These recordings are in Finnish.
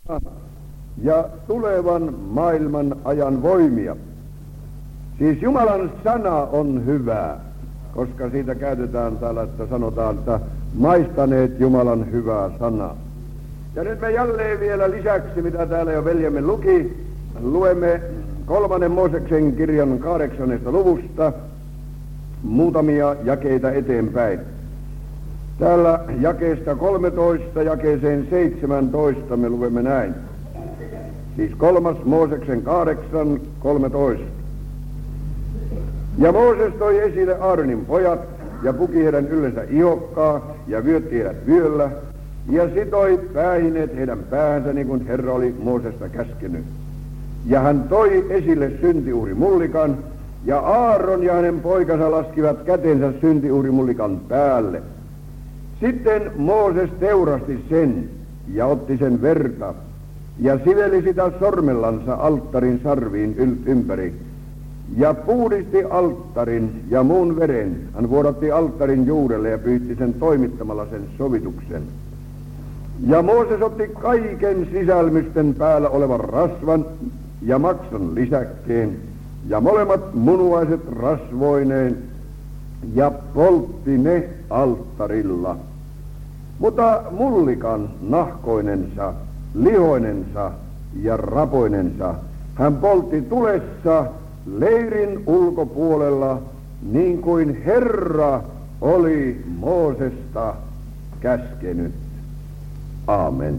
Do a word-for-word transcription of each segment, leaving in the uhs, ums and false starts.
ja tulevan maailman ajan voimia. Siis Jumalan sana on hyvää, koska siitä käytetään täällä, että sanotaan, että maistaneet Jumalan hyvää sanaa. Ja nyt me jälleen vielä lisäksi, mitä täällä jo veljemme luki, luemme kolmannen Mooseksen kirjan kahdeksannesta luvusta muutamia jakeita eteenpäin. Täällä jakeesta kolmetoista jakeeseen seitsemäntoista me luemme näin. Siis kolmas Mooseksen kahdeksan kolmetoista. Ja Mooses toi esille Aaronin pojat ja puki heidän yllensä ihokkaa ja vyötti heidät vyöllä ja sitoi päähineet heidän päähänsä niin kuin Herra oli Moosesta käskenyt. Ja hän toi esille syntiuhrimullikan ja Aaron ja hänen poikansa laskivat kätensä syntiuhrimullikan päälle. Sitten Mooses teurasti sen ja otti sen verta ja siveli sitä sormellansa alttarin sarviin yl- ympäri ja puhdisti alttarin ja muun veren. Hän vuodatti alttarin juurelle ja pyyhti sen toimittamalla sen sovituksen. Ja Mooses otti kaiken sisälmysten päällä olevan rasvan ja maksan lisäkkeen ja molemmat munuaiset rasvoineen ja poltti ne alttarilla. Mutta mullikan nahkoinensa, lihoinensa ja rapoinensa hän poltti tulessa leirin ulkopuolella, niin kuin Herra oli Moosesta käskenyt. Aamen.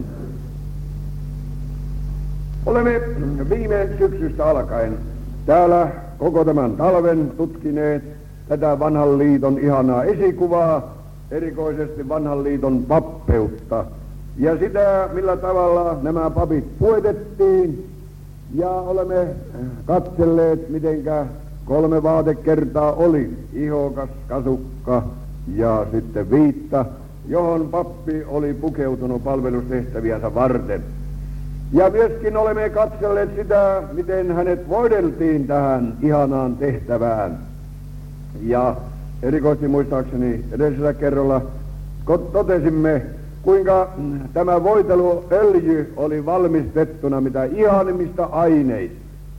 Olemme viime syksystä alkaen täällä koko tämän talven tutkineet tätä vanhan liiton ihanaa esikuvaa, erikoisesti vanhan liiton pappeutta, ja sitä, millä tavalla nämä papit puetettiin, ja olemme katselleet, mitenkä kolme vaatekertaa oli, ihokas, kasukka ja sitten viitta, johon pappi oli pukeutunut palvelustehtäviänsä varten. Ja myöskin olemme katselleet sitä, miten hänet voideltiin tähän ihanaan tehtävään. Ja erikoisesti muistaakseni edellisellä kerralla totesimme, kuinka tämä voiteluöljy oli valmistettuna mitä ihanimmista aineista.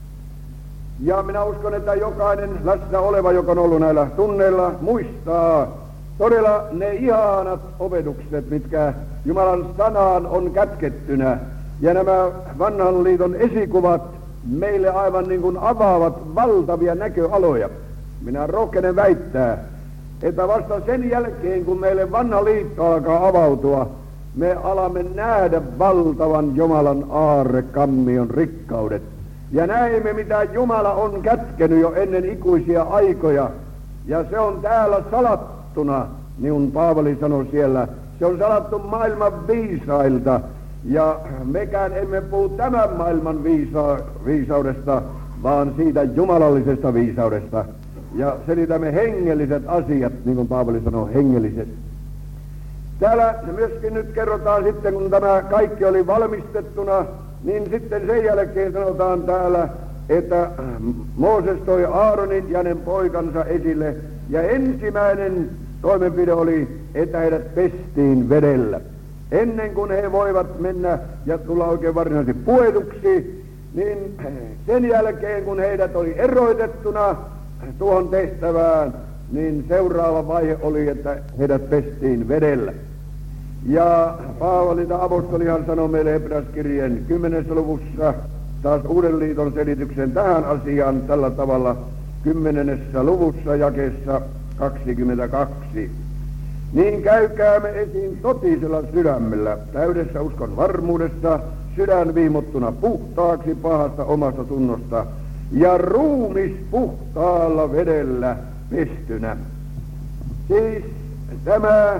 Ja minä uskon, että jokainen läsnä oleva, joka on ollut näillä tunneilla, muistaa todella ne ihanat opetukset, mitkä Jumalan sanaan on kätkettynä. Ja nämä vanhan liiton esikuvat meille aivan niin kuin avaavat valtavia näköaloja. Minä rohkenen väittää, että vasta sen jälkeen, kun meille vanha liitto alkaa avautua, me alamme nähdä valtavan Jumalan aarrekammion rikkaudet. Ja näemme, mitä Jumala on kätkenyt jo ennen ikuisia aikoja. Ja se on täällä salattuna, niin kuin Paavali sanoi siellä. Se on salattu maailman viisailta. Ja mekään emme puhu tämän maailman viisa- viisaudesta, vaan siitä jumalallisesta viisaudesta. Ja selitämme hengelliset asiat, niin kuin Paavali sanoi, hengelliset. Täällä myöskin nyt kerrotaan sitten, kun tämä kaikki oli valmistettuna, niin sitten sen jälkeen sanotaan täällä, että Mooses toi Aaronin ja hänen poikansa esille, ja ensimmäinen toimenpide oli, että heidät pestiin vedellä. Ennen kuin he voivat mennä ja tulla oikein varsinaisesti puetuksi, niin sen jälkeen, kun heidät oli eroitettuna tuohon tehtävään, niin seuraava vaihe oli, että heidät pestiin vedellä. Ja Paavali apostolihan sanoi meille Hebreaskirjeen kymmenessä luvussa taas Uuden liiton selityksen tähän asiaan tällä tavalla kymmenennessä luvussa jakeessa kaksikymmentäkaksi. Niin käykäämme esiin totisella sydämellä, täydessä uskon varmuudessa, sydän viimottuna puhtaaksi pahasta omasta tunnosta ja ruumis puhtaalla vedellä pestynä. Siis tämä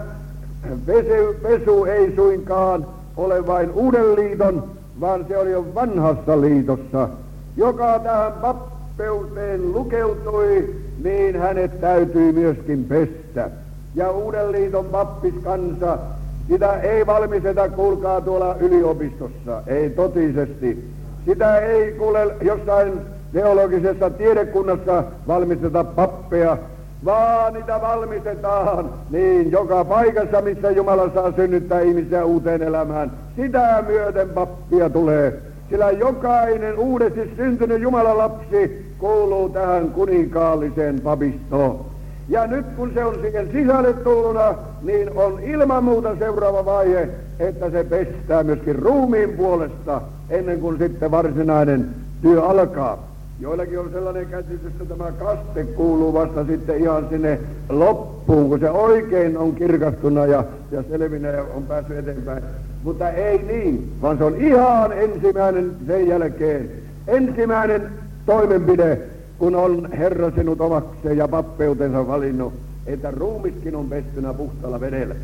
pesu, pesu ei suinkaan ole vain Uuden liiton, vaan se oli jo vanhassa liitossa. Joka tähän pappeuteen lukeutui, niin hänet täytyy myöskin pestä. Ja Uuden liiton pappiskansa, sitä ei valmisteta, kuulkaa, tuolla yliopistossa, ei totisesti. Sitä ei kuule jossain teologisessa tiedekunnassa valmisteta pappeja, vaan niitä valmistetaan niin joka paikassa, missä Jumala saa synnyttää ihmisiä uuteen elämään. Sitä myöten pappia tulee, sillä jokainen uudesti syntynyt Jumalan lapsi kuuluu tähän kuninkaalliseen papistoon. Ja nyt kun se on siihen sisälle tulluna, niin on ilman muuta seuraava vaihe, että se pestää myöskin ruumiin puolesta ennen kuin sitten varsinainen työ alkaa. Joillakin on sellainen käsitys, että tämä kaste kuuluu vasta sitten ihan sinne loppuun, kun se oikein on kirkastuna ja, ja selvinä ja on päässyt eteenpäin. Mutta ei niin, vaan se on ihan ensimmäinen sen jälkeen. Ensimmäinen toimenpide, kun on Herra sinut omakseen ja pappeutensa valinnut, että ruumiskin on pestynä puhtaalla vedellä.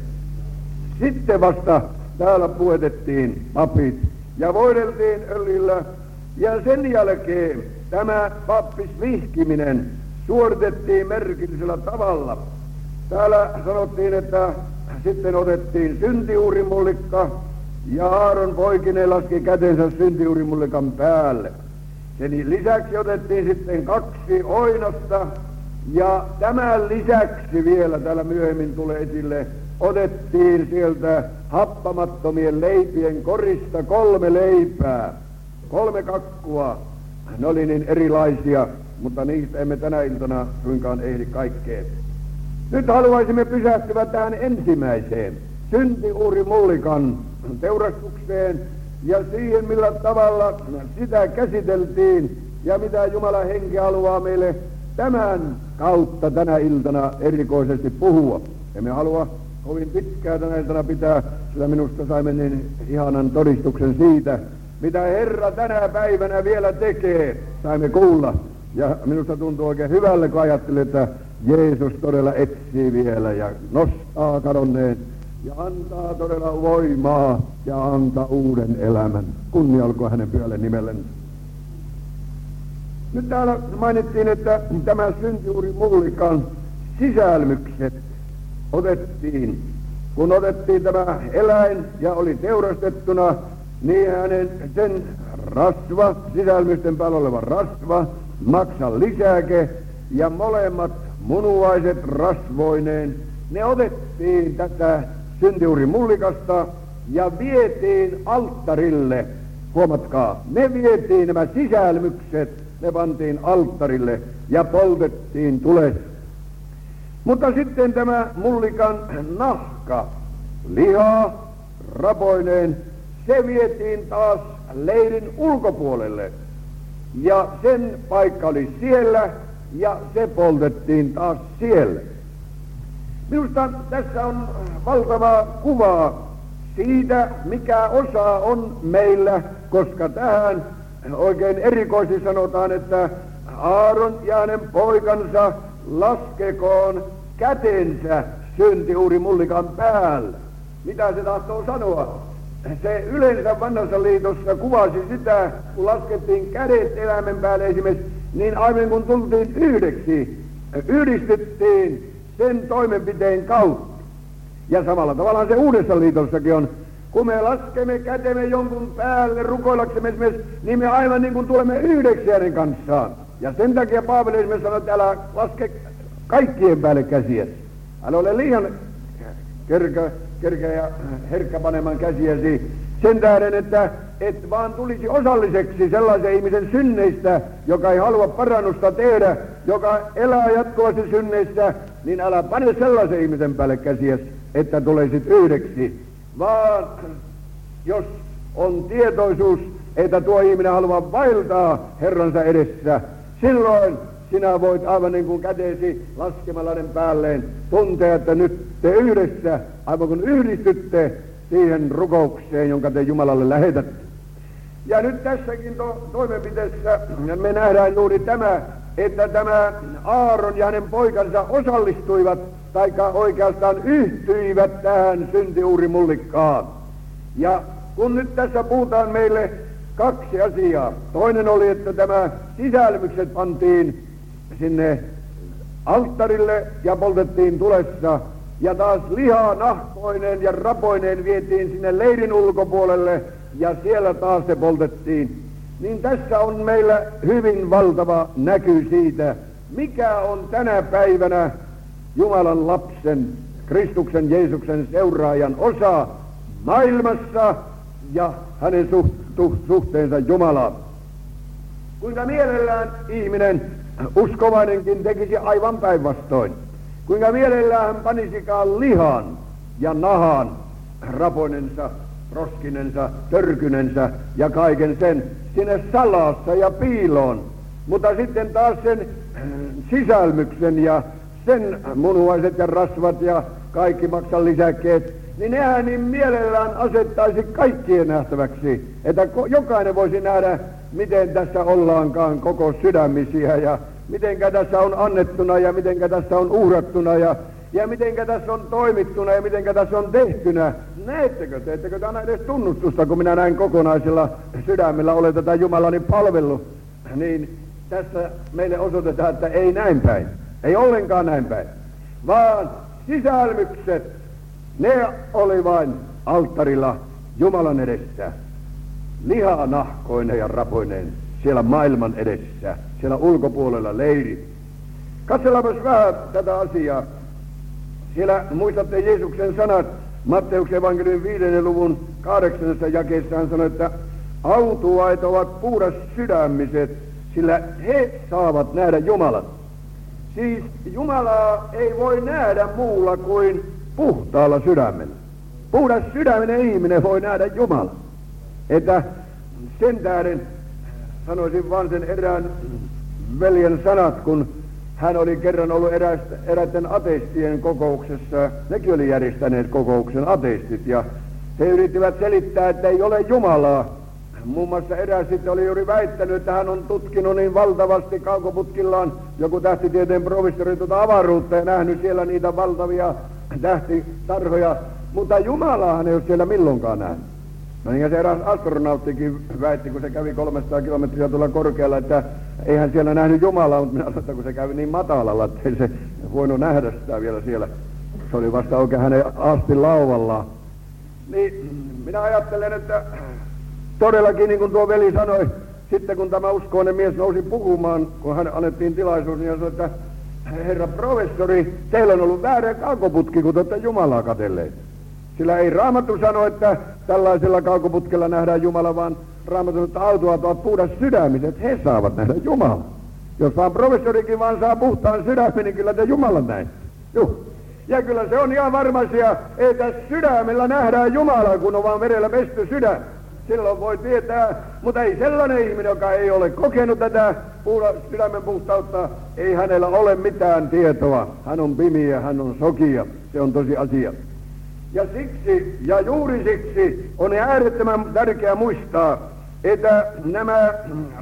Sitten vasta täällä puetettiin papit ja voideltiin öljyllä, ja sen jälkeen tämä pappisvihkiminen suoritettiin merkillisellä tavalla. Täällä sanottiin, että sitten otettiin syntiuurimullikka, ja Aaron poikineen laski kätensä syntiuurimullikan päälle. Sen lisäksi otettiin sitten kaksi oinosta, ja tämän lisäksi vielä, täällä myöhemmin tulee esille, otettiin sieltä happamattomien leipien korista kolme leipää, kolme kakkua. Ne oli niin erilaisia, mutta niistä emme tänä iltana suinkaan ehdi kaikkeen. Nyt haluaisimme pysähtyä tähän ensimmäiseen syntiuurimullikan teurastukseen ja siihen, millä tavalla sitä käsiteltiin ja mitä Jumalan henki haluaa meille tämän kautta tänä iltana erikoisesti puhua. Emme halua kovin pitkään tänä iltana pitää, sillä minusta saimme niin ihanan todistuksen siitä, mitä Herra tänä päivänä vielä tekee, saimme kuulla. Ja minusta tuntuu oikein hyvälle, kun ajattelin, että Jeesus todella etsii vielä ja nostaa kadonneen ja antaa todella voimaa ja antaa uuden elämän. Kunnia olkoon hänen pyhälle nimelle. Nyt täällä mainittiin, että tämä syntiuurimullikan sisälmykset otettiin. Kun otettiin tämä eläin ja oli teurastettuna, niin hänen sen rasva, sisälmysten päällä oleva rasva, maksan lisäke ja molemmat munuaiset rasvoineen, ne otettiin tätä syntiuurimullikasta ja vietiin alttarille. Huomatkaa, ne vietiin nämä sisälmykset, ne pantiin alttarille ja poltettiin tulessa. Mutta sitten tämä mullikan nahka, liha, rapoineen, se vietiin taas leirin ulkopuolelle. Ja sen paikka oli siellä ja se poltettiin taas siellä. Minusta tässä on valtavaa kuvaa siitä, mikä osa on meillä, koska tähän oikein erikoisesti sanotaan, että Aaron ja hänen poikansa laskekoon kätensä syntiuurimullikan päällä. Mitä se tahtoo sanoa? Se yleensä vanhassa liitossa kuvasi sitä, kun laskettiin kädet eläimen päälle esimerkiksi, niin aivan kun tultiin yhdeksi, yhdistettiin sen toimenpiteen kautta. Ja samalla tavalla se uudessa liitossakin on. Kun me laskemme kätemme jonkun päälle rukoillaksemme esimerkiksi, niin me aivan niin kuin tulemme yhdeksi hänen kanssaan. Ja sen takia Paavali esimerkiksi sanoi, että älä laske kaikkien päälle käsiäsi. Älä ole liian kerkä, kerkä ja herkkä panemaan käsiäsi sen tähden, että et vaan tulisi osalliseksi sellaisen ihmisen synneistä, joka ei halua parannusta tehdä, joka elää jatkuvasti synneissä, niin älä pane sellaisen ihmisen päälle käsiäsi, että tulisit yhdeksi. Vaan jos on tietoisuus, että tuo ihminen haluaa vaeltaa Herransa edessä, silloin sinä voit aivan niin kuin käteesi laskemalla hänen päälleen tuntea, että nyt te yhdessä, aivan kun yhdistytte siihen rukoukseen, jonka te Jumalalle lähetätte. Ja nyt tässäkin to- toimenpiteessä me nähdään juuri tämä, että tämä Aaron ja hänen poikansa osallistuivat, taikka oikeastaan yhtyivät tähän syntiuurimullikkaan. Ja kun nyt tässä puhutaan meille kaksi asiaa. Toinen oli, että tämä sisälmykset pantiin sinne alttarille ja poltettiin tulessa. Ja taas liha nahkoineen ja rapoineen vietiin sinne leirin ulkopuolelle ja siellä taas se poltettiin. Niin tässä on meillä hyvin valtava näky siitä, mikä on tänä päivänä Jumalan lapsen, Kristuksen Jeesuksen seuraajan osa maailmassa ja hänen suht, suhteensa Jumalaan. Kuinka mielellään ihminen, uskovainenkin, tekisi aivan päinvastoin. Kuinka mielellään hän panisikaan lihan ja nahan, raponensa, roskinensa, törkynensä ja kaiken sen sinne salassa ja piiloon. Mutta sitten taas sen sisälmyksen ja sen munuaiset ja rasvat ja kaikki maksan lisäkkeet, niin nehän niin mielellään asettaisi kaikkien nähtäväksi, että jokainen voisi nähdä, miten tässä ollaankaan koko sydämisiä ja mitenkä tässä on annettuna ja mitenkä tässä on uhrattuna ja, ja mitenkä tässä on toimittuna ja mitenkä tässä on tehtynä. Näettekö, teettekö te aina edes tunnustusta, kun minä näin kokonaisella sydämellä olen tätä Jumalani palvellut, niin tässä meille osoitetaan, että ei näin päin, ei ollenkaan näin päin, vaan sisälmykset, ne oli vain alttarilla Jumalan edessä, lihanahkoinen ja rapoinen siellä maailman edessä, siellä ulkopuolella leiri. Katsellaanpas vähän tätä asiaa. Siellä muistatte Jeesuksen sanat, Matteuksen evankeliumin viidennen luvun kahdeksannessa jakeessa hän sanoi, että autuaat ovat puhdas sydämiset, sillä he saavat nähdä Jumalan. Siis Jumalaa ei voi nähdä muulla kuin puhtaalla sydämellä. Puhdas sydäminen ihminen voi nähdä Jumalan. Että sen tähden sanoisin vaan sen erään veljen sanat, kun hän oli kerran ollut eräistä, eräiden ateistien kokouksessa, nekin oli järjestäneet kokouksen ateistit, ja he yrittivät selittää, että ei ole Jumalaa. Muun muassa eräs sitten oli juuri väittänyt, että hän on tutkinut niin valtavasti kaukoputkillaan joku tähtitieteen professori tuota avaruutta ja nähnyt siellä niitä valtavia tähtitarhoja, mutta Jumalaa hän ei ole siellä milloinkaan nähnyt. No niin, ja se eräs astronauttikin väitti, kun se kävi kolmesataa kilometriä tuolla korkealla, että eihän siellä nähnyt Jumalaa, mutta minä sanoin, että kun se kävi niin matalalla, että ei se voinut nähdä sitä vielä siellä. Se oli vasta oikein hänen asti lauvallaan. Niin minä ajattelen, että todellakin, niin kuin tuo veli sanoi, sitten kun tämä uskoinen mies nousi puhumaan, kun hän annettiin tilaisuus, niin hän sanoi, että herra professori, teillä on ollut väärä kaukoputki, kun te olette Jumalaa katselleet. Sillä ei Raamattu sano, että tällaisella kaukoputkella nähdään Jumala, vaan Raamattu sanoo, että autuaat ovat puhdas sydämiset, he saavat nähdä Jumala. Jos vaan professorikin vaan saa puhtaan sydämen, niin kyllä te Jumalan näin. Juh. Ja kyllä se on ihan varma asia, että sydämellä nähdään Jumala, kun on vaan verellä pesty sydän. Silloin voi tietää, mutta ei sellainen ihminen, joka ei ole kokenut tätä puhda, sydämen puhtautta, ei hänellä ole mitään tietoa. Hän on pimiä, hän on sokia, se on tosi asia. Ja siksi, ja juuri siksi, on äärettömän tärkeää muistaa, että nämä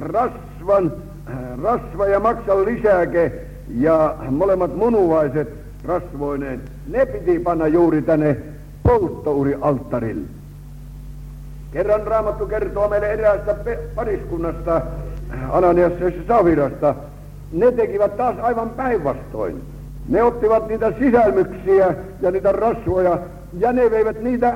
rasvan, rasva ja maksan lisäke ja molemmat munuaiset rasvoineen, ne piti panna juuri tänne polttourialttarille. Kerran Raamattu kertoo meille eräästä pariskunnasta, Ananiasta ja Safirasta. Ne tekivät taas aivan päinvastoin. Ne ottivat niitä sisälmyksiä ja niitä rasvoja ja ne veivät niitä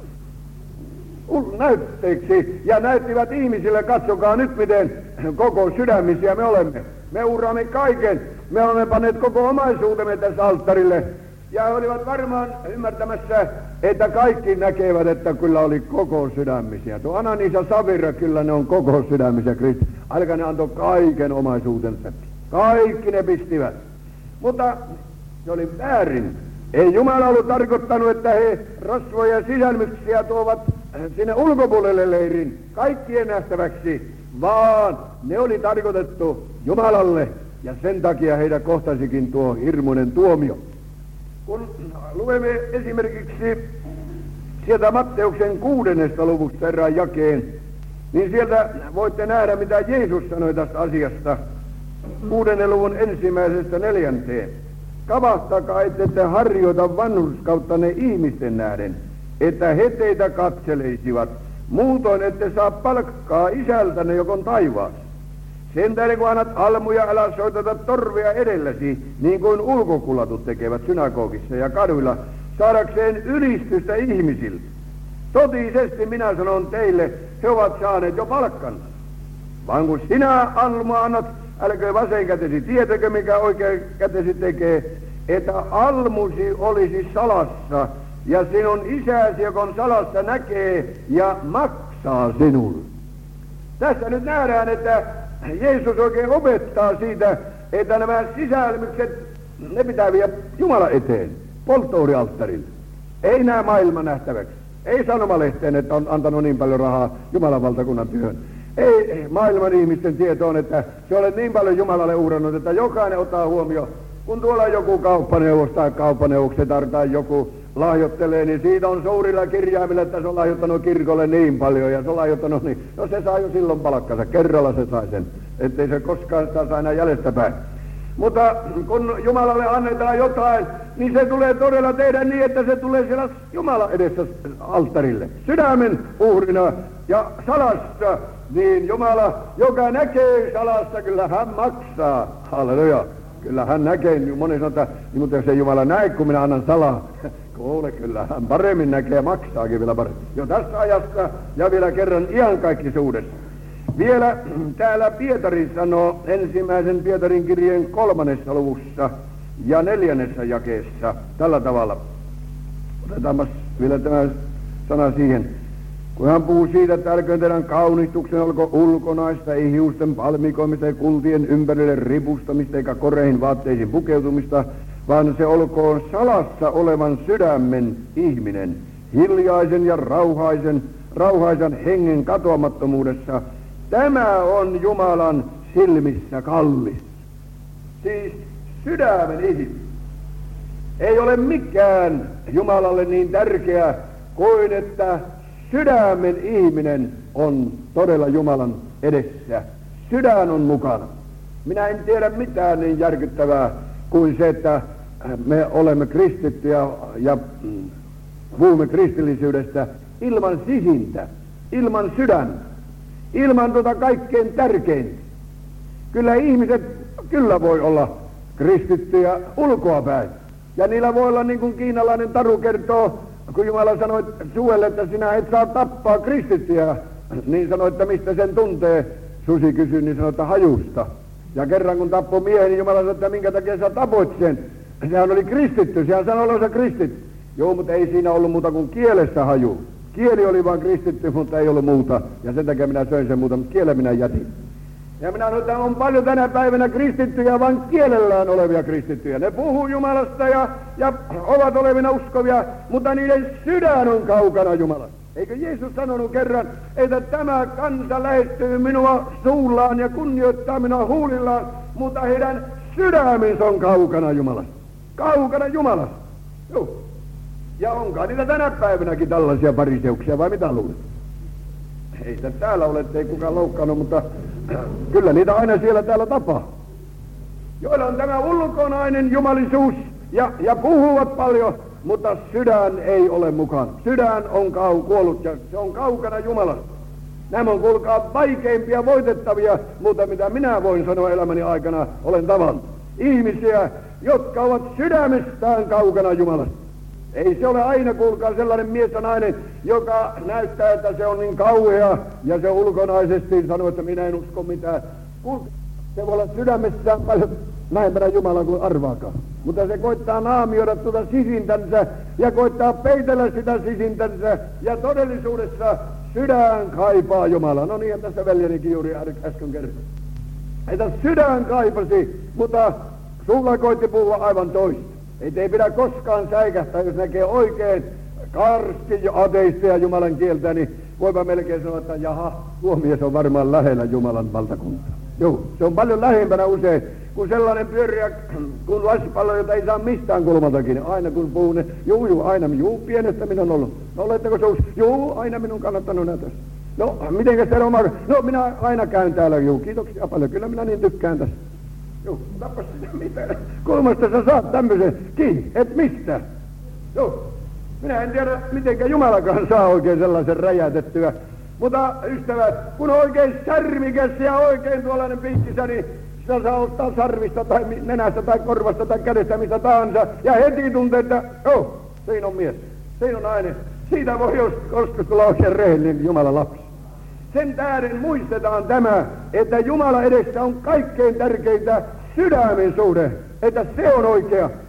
näytteiksi ja näyttivät ihmisille, katsokaa nyt miten koko sydämisiä me olemme. Me uhraamme kaiken. Me olemme panneet koko omaisuutemme tässä alttarille. Ja he olivat varmaan ymmärtämässä, että kaikki näkevät, että kyllä oli koko sydämisiä. Tuo Ananias ja Safira, kyllä ne on koko sydämisiä Kristus. Aika ne antoi kaiken omaisuutensa. Kaikki ne pistivät. Mutta se oli väärin. Ei Jumala ollut tarkoittanut, että he rasvoja ja sisälmyksiä tuovat sinne ulkopuolelle leirin kaikkien nähtäväksi, vaan ne oli tarkoitettu Jumalalle ja sen takia heidän kohtasikin tuo hirmuinen tuomio. Kun luemme esimerkiksi sieltä Matteuksen kuudennesta luvusta erään jakeen, niin sieltä voitte nähdä, mitä Jeesus sanoi tästä asiasta. Kuudennen luvun ensimmäisestä neljänteen. Kavahtakaa, ette te harjoita vanhurskauttanne ihmisten nähden, että he teitä katseleisivat. Muutoin ette saa palkkaa isältänne, joka on taivaassa. Sen tähden kun annat almuja, älä soitata torvea edelläsi, niin kuin ulkokulatut tekevät synagogissa ja kaduilla, saadakseen ylistystä ihmisille. Totisesti minä sanon teille, he ovat saaneet jo palkkansa. Vaan kun sinä almua annat, älkää vasen kätesi tietäkö, mikä oikein kätesi tekee, että almusi olisi salassa, ja sinun isäsi, joka on salassa, näkee ja maksaa sinulle. Tässä nyt nähdään, että Jeesus oikein opettaa siitä, että nämä sisälmykset, ne pitää viedä Jumalan eteen, polttouhrialttarille. Ei nämä maailman nähtäväksi. Ei sanomalehteen, että on antanut niin paljon rahaa Jumalan valtakunnan työhön. Ei maailman ihmisten tietoon, että se olet niin paljon Jumalalle uhrannut, että jokainen ottaa huomioon. Kun tuolla joku kauppaneuvos tai kauppaneuvoksetar tai joku lahjoittelee, niin siitä on suurilla kirjaimilla, että se on lahjoittanut kirkolle niin paljon ja se on lahjoittanut niin. No se saa jo silloin palkkansa, kerralla se sai sen, ettei se koskaan sitä saa enää jäljestäpäin. Mutta kun Jumalalle annetaan jotain, niin se tulee todella tehdä niin, että se tulee siellä Jumalan edessä alttarille. Sydämen uhrina ja salassa, niin Jumala, joka näkee salassa, kyllä hän maksaa. Halleluja. Kyllä hän näkee, moni sanoo, että niin, mutta jos ei Jumala näe, kun minä annan salaa. Kuule, kyllä hän paremmin näkee ja maksaakin vielä paremmin. Jo tässä ajassa ja vielä kerran iankaikkisuudessa. Vielä täällä Pietari sanoo ensimmäisen Pietarin kirjeen kolmannessa luvussa ja neljännessä jakeessa tällä tavalla. Otetaanpas vielä tämä sana siihen. Kun hän puhuu siitä, että älköön teidän kaunistuksen olko ulkonaista, ei hiusten palmikoimista, ei kultien ympärille ripustamista, eikä koreihin vaatteisiin pukeutumista, vaan se olkoon salassa olevan sydämen ihminen, hiljaisen ja rauhaisen, rauhaisen hengen katoamattomuudessa. Tämä on Jumalan silmissä kallis. Siis sydämen ihminen. Ei ole mikään Jumalalle niin tärkeä kuin, että sydämen ihminen on todella Jumalan edessä. Sydän on mukana. Minä en tiedä mitään niin järkyttävää kuin se, että me olemme kristittyjä ja puhumme kristillisyydestä ilman sisintä, ilman sydäntä, ilman tuota kaikkein tärkeintä. Kyllä ihmiset kyllä voi olla kristittyjä ulkoapäin. Ja niillä voi olla, niin kuin kiinalainen taru kertoo, kun Jumala sanoi suelle, että sinä et saa tappaa kristittyjä, niin sanoi, että mistä sen tuntee. Susi kysyi, niin sanoi, että hajusta. Ja kerran kun tappoi miehen, niin Jumala sanoi, että minkä takia sä tapoit sen. Sehän oli kristitty, sehän sanoi olevansa kristitty. Joo, mutta ei siinä ollut muuta kuin kielessä haju. Kieli oli vain kristitty, mutta ei ollut muuta. Ja sen takia minä söin sen muuta, mutta kielen minä jätin. Ja minä sanoin, että on paljon tänä päivänä kristittyjä, vain kielellään olevia kristittyjä. Ne puhuu Jumalasta ja, ja ovat olevina uskovia, mutta niiden sydän on kaukana Jumalasta. Eikö Jeesus sanonut kerran, että tämä kansa lähestyy minua suullaan ja kunnioittaa minua huulillaan, mutta heidän sydämensä on kaukana Jumalasta. Kaukana Jumalasta. Joo. Ja onkaan niitä tänä päivänäkin tällaisia fariseuksia, vai mitä luulet? Ei sitä täällä ole, ei kukaan loukkaannut, mutta kyllä niitä aina siellä täällä tapaa. Joilla on tämä ulkonainen jumalisuus ja, ja puhuvat paljon, mutta sydän ei ole mukana. Sydän on kau, kuollut ja se on kaukana Jumalasta. Nämä on kuulkaa vaikeimpia voitettavia, mutta mitä minä voin sanoa elämäni aikana, olen tavannut. Ihmisiä, jotka ovat sydämestään kaukana Jumalasta. Ei se ole aina, kuulkaa, sellainen mies ja nainen, joka näyttää, että se on niin kauhea ja se ulkonaisesti sanoo, että minä en usko mitään. Kuulkaa, se voi olla sydämessään paljon lähempänä Jumalaa kuin arvaakaan. Mutta se koittaa naamioida tuota sisintänsä ja koittaa peitellä sitä sisintänsä ja todellisuudessa sydän kaipaa Jumalaa. No niin, tässä veljenikin juuri äsken kertoi. Että sydän kaipasi, mutta sulla koitti puhua aivan toista. Että ei pidä koskaan säikähtää, jos näkee oikein karski ja ateista ja Jumalan kieltä, niin voipa melkein sanoa, että jaha, tuo mies on varmaan lähellä Jumalan valtakuntaa. Joo, se on paljon lähempänä usein, kun sellainen pyöriä, kun lasipallo, jota ei saa mistään kulmaltakin. Aina kun puhuu, ne, juu, juu, aina, juu, pienestä minä on ollut. No oletteko se juu, aina minun kannattanut näytös. No, mitenkäs teillä oma, no minä aina käyn täällä, juu, kiitoksia paljon, kyllä minä niin tykkään tässä. Joo, tappas sitä mitään. Kulmasta sä saat tämmöisen kiinni, et mistään. Joo, minä en tiedä, mitenkä Jumalakaan saa oikein sellaisen räjätettyä. Mutta ystävät, kun on oikein särmikäs ja oikein tuollainen piikkisä, niin sitä saa ottaa sarvista tai nenästä tai korvasta tai kädestä mistä tahansa. Ja heti tuntee, että joo, siinä on mies, siinä on nainen. Siitä voi joskus tulla oikein rehellinen Jumalan lapsi. Sen tähden muistetaan tämä, että Jumala edessä on kaikkein tärkeintä sydämen suhde, että se on oikea.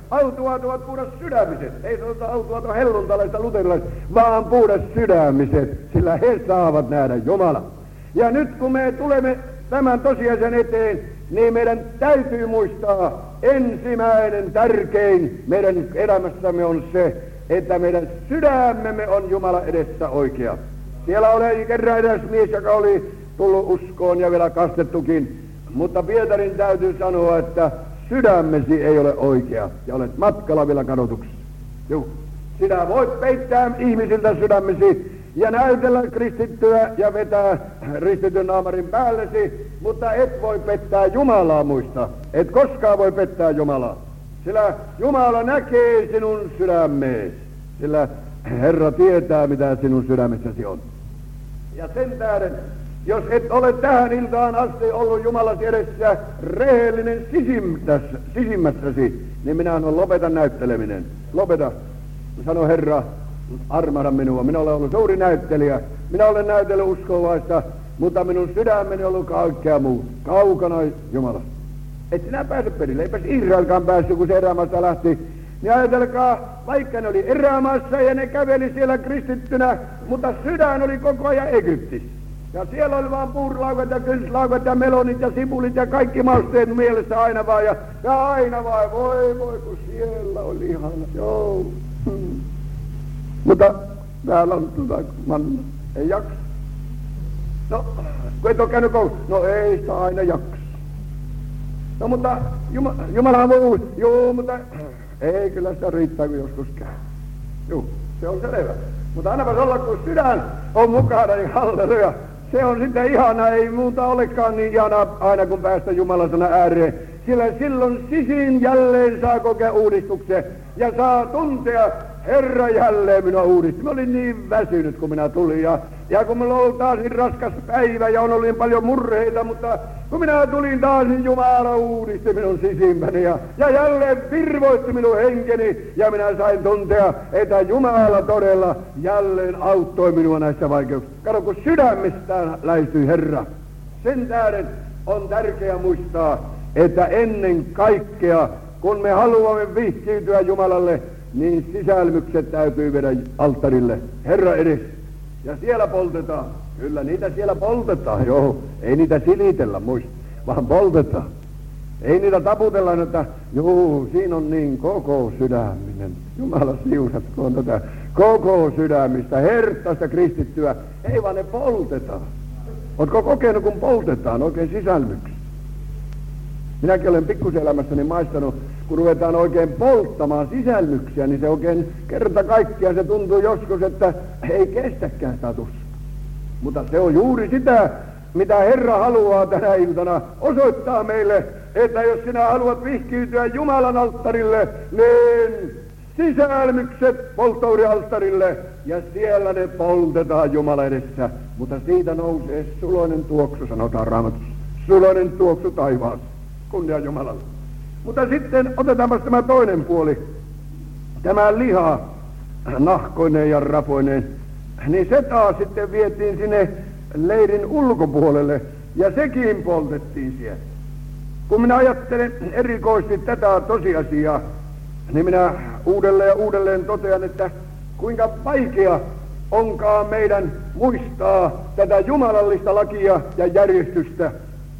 autuaat ovat puhdas sydämiset. Ei sanota autuaat on helluntalaiset luterilaiset, vaan puhdas sydämiset, sillä he saavat nähdä Jumalan. Ja nyt kun me tulemme tämän tosiasian eteen, niin meidän täytyy muistaa ensimmäinen tärkein meidän elämässämme on se, että meidän sydämemme on Jumala edessä oikea. Siellä oli kerran edes mies, joka oli tullut uskoon ja vielä kastettukin, mutta Pietarin täytyy sanoa, että sydämesi ei ole oikea ja olet matkalla vielä kadotuksessa. Juu, sinä voit peittää ihmisiltä sydämesi ja näytellä kristittyä ja vetää ristityn naamarin päällesi, mutta et voi pettää Jumalaa, muista. Et koskaan voi pettää Jumalaa, sillä Jumala näkee sinun sydämeesi, sillä Herra tietää, mitä sinun sydämessäsi on. Ja sen tähden, jos et ole tähän iltaan asti ollut Jumalasi edessä rehellinen sisimmässä, sisimmässäsi, niin minä sanon, lopeta näytteleminen. Lopeta. Sano Herra, armahda minua. Minä olen ollut suuri näyttelijä. Minä olen näytellyt uskovaista, mutta minun sydämeni on ollut kaikkea muuta. Kaukana Jumalasta. Et sinä pääse perille. Eipäs Israelkaan päässyt, kun se erämaasta lähti. Niin ajatelkaa, vaikka ne oli erämaassa ja ne käveli siellä kristittynä, mutta sydän oli koko ajan Egyptissä. Ja siellä oli vaan puurlaukat ja kynslaukat ja melonit ja sipulit ja kaikki mausteet mielessä aina vaan. Ja, ja aina vaan, voi voi, kun siellä oli ihana, joo. Hmm. Mutta täällä on tuota manna, ei jaksa. No, kun et ole käynyt koulussa, no ei sitä aina jaksa. No mutta Juma, Jumalahan voi uusi, joo, mutta ei kyllä sitä riittää, kun joskus käy. Joo, se on selvä. Mutta annapas olla, kun sydän on mukana, niin halleluja. Se on sitten ihana, ei muuta olekaan niin ihana aina kun päästä Jumalan sanan ääreen. Sillä silloin sisin jälleen saa kokea uudistuksen ja saa tuntea, Herra jälleen minua uudisti. Mä olin niin väsynyt, kun minä tulin ja, ja kun minulla on ollut taas niin raskas päivä ja on ollut niin paljon murheita, mutta kun minä tulin taas, niin Jumala uudisti minun sisimpäni ja, ja jälleen virvoitti minun henkeni ja minä sain tuntea, että Jumala todella jälleen auttoi minua näissä vaikeuksissa. Kato, kun sydämestään lähestyi Herra. Sen tähden on tärkeää muistaa, että ennen kaikkea, kun me haluamme vihkiytyä Jumalalle, niin sisälmykset täytyy viedä alttarille, Herra edessä. Ja siellä poltetaan. Kyllä niitä siellä poltetaan, joo. Ei niitä silitellä, muista, vaan poltetaan. Ei niitä taputella, että joo, siinä on niin koko sydäminen. Jumala siunatkoon tätä koko sydämistä, herttaista kristittyä. Ei vaan ne poltetaan. Ootko kokenut, kun poltetaan oikein sisälmyksi? Minäkin olen pikkuselämässäni maistanut, kun ruvetaan oikein polttamaan sisälmyksiä, niin se oikein kerta kaikkiaan se tuntuu joskus, että ei kestäkään sitä tuskaa. Mutta se on juuri sitä, mitä Herra haluaa tänä iltana osoittaa meille, että jos sinä haluat vihkiytyä Jumalan alttarille, niin sisälmykset polttourialttarille ja siellä ne poltetaan Jumala edessä. Mutta siitä nousee suloinen tuoksu, sanotaan Raamatussa. Suloinen tuoksu taivaassa. Kunnia Jumalalle. Mutta sitten otetaanpa tämä toinen puoli. Tämä liha, nahkoineen ja rapoineen, niin se taas sitten vietiin sinne leirin ulkopuolelle ja sekin poltettiin siellä. Kun minä ajattelen erikoisesti tätä tosiasiaa, niin minä uudelleen ja uudelleen totean, että kuinka vaikea onkaan meidän muistaa tätä jumalallista lakia ja järjestystä.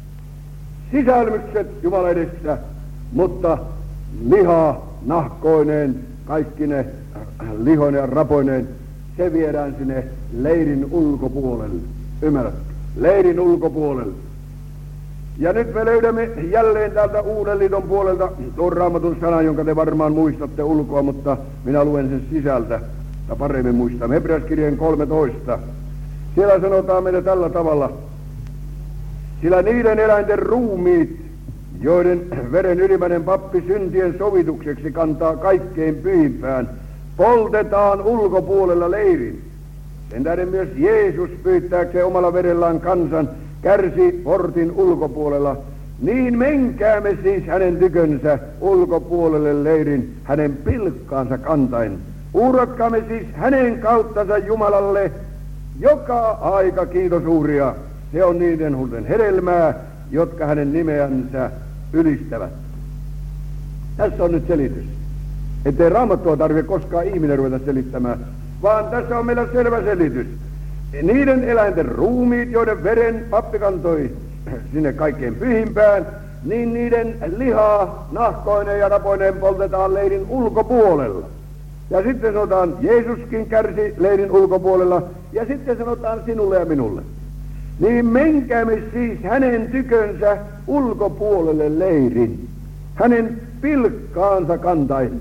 Sisälmykset Jumala edessä, mutta liha nahkoineen, kaikki ne lihoineen ja rapoineen, se viedään sinne leirin ulkopuolelle. Ymmärrätkö? Leirin ulkopuolelle. Ja nyt me löydämme jälleen täältä Uuden liiton puolelta tuon Raamatun sanan, jonka te varmaan muistatte ulkoa, mutta minä luen sen sisältä, tai paremmin muistan. Hebreaskirjeen kolmetoista. Siellä sanotaan meille tällä tavalla: sillä niiden eläinten ruumiit, joiden veren ylimmäinen pappi syntien sovitukseksi kantaa kaikkein pyhimpään, poltetaan ulkopuolella leirin. Sen tähden myös Jeesus pyytääkseen omalla verellään kansan kärsi portin ulkopuolella. Niin menkäämme siis hänen tykönsä ulkopuolelle leirin hänen pilkkaansa kantain. Uuratkaamme siis hänen kauttansa Jumalalle joka aika kiitosuuria. Se on niiden hulten hedelmää, jotka hänen nimeänsä ylistävät. Tässä on nyt selitys. Ettei Raamattua tarvitse koskaan ihminen ruveta selittämään, vaan tässä on meillä selvä selitys. Niiden eläinten ruumiit, joiden veren pappi kantoi sinne kaikkein pyhimpään, niin niiden lihaa nahkoineen ja rapoineen poltetaan leirin ulkopuolella. Ja sitten sanotaan, Jeesuskin kärsi leirin ulkopuolella, ja sitten sanotaan sinulle ja minulle. Niin menkäämme siis hänen tykönsä ulkopuolelle leirin, hänen pilkkaansa kantain.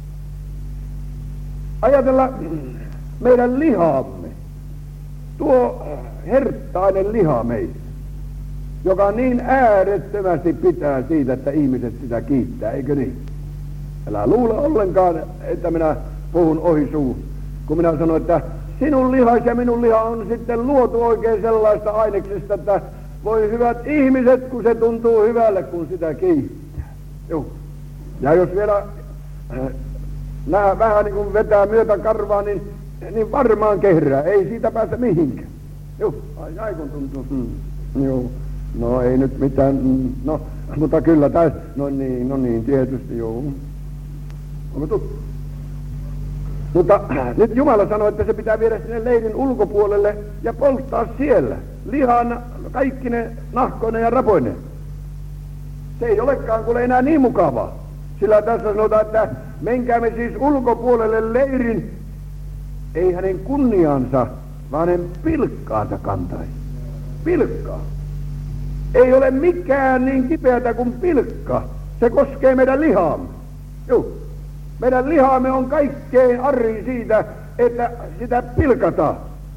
Ajatella meidän lihaamme, tuo herttainen liha meissä, joka niin äärettömästi pitää siitä, että ihmiset sitä kiittää, eikö niin? Älä luule ollenkaan, että minä puhun ohi suu, kun minä sanon, että sinun lihas ja minun liha on sitten luotu oikein sellaista aineksesta, että voi hyvät ihmiset, kun se tuntuu hyvälle, kun sitä kiittää. Juh. Ja jos vielä äh, nää vähän niin kuin vetää myötä karvaa, niin, niin varmaan kehrää, ei siitä päästä mihinkään. Juh, ai, ai kun tuntuu. Hmm. Joo. No ei nyt mitään, no, mutta kyllä täs, no niin, no niin, tietysti, joo. Onko tuttu? Mutta nyt Jumala sanoi, että se pitää viedä sinne leirin ulkopuolelle ja polttaa siellä. Lihan kaikki ne nahkoinen ja rapoinen. Se ei olekaan kuule enää niin mukavaa. Sillä tässä sanotaan, että menkäämme siis ulkopuolelle leirin, ei hänen kunniansa, vaan hänen pilkkaansa kantaisi. Pilkkaa. Ei ole mikään niin kipeätä kuin pilkka. Se koskee meidän lihaamme. Juh. Meidän lihaamme on kaikkein arrin siitä, että sitä pilkataan.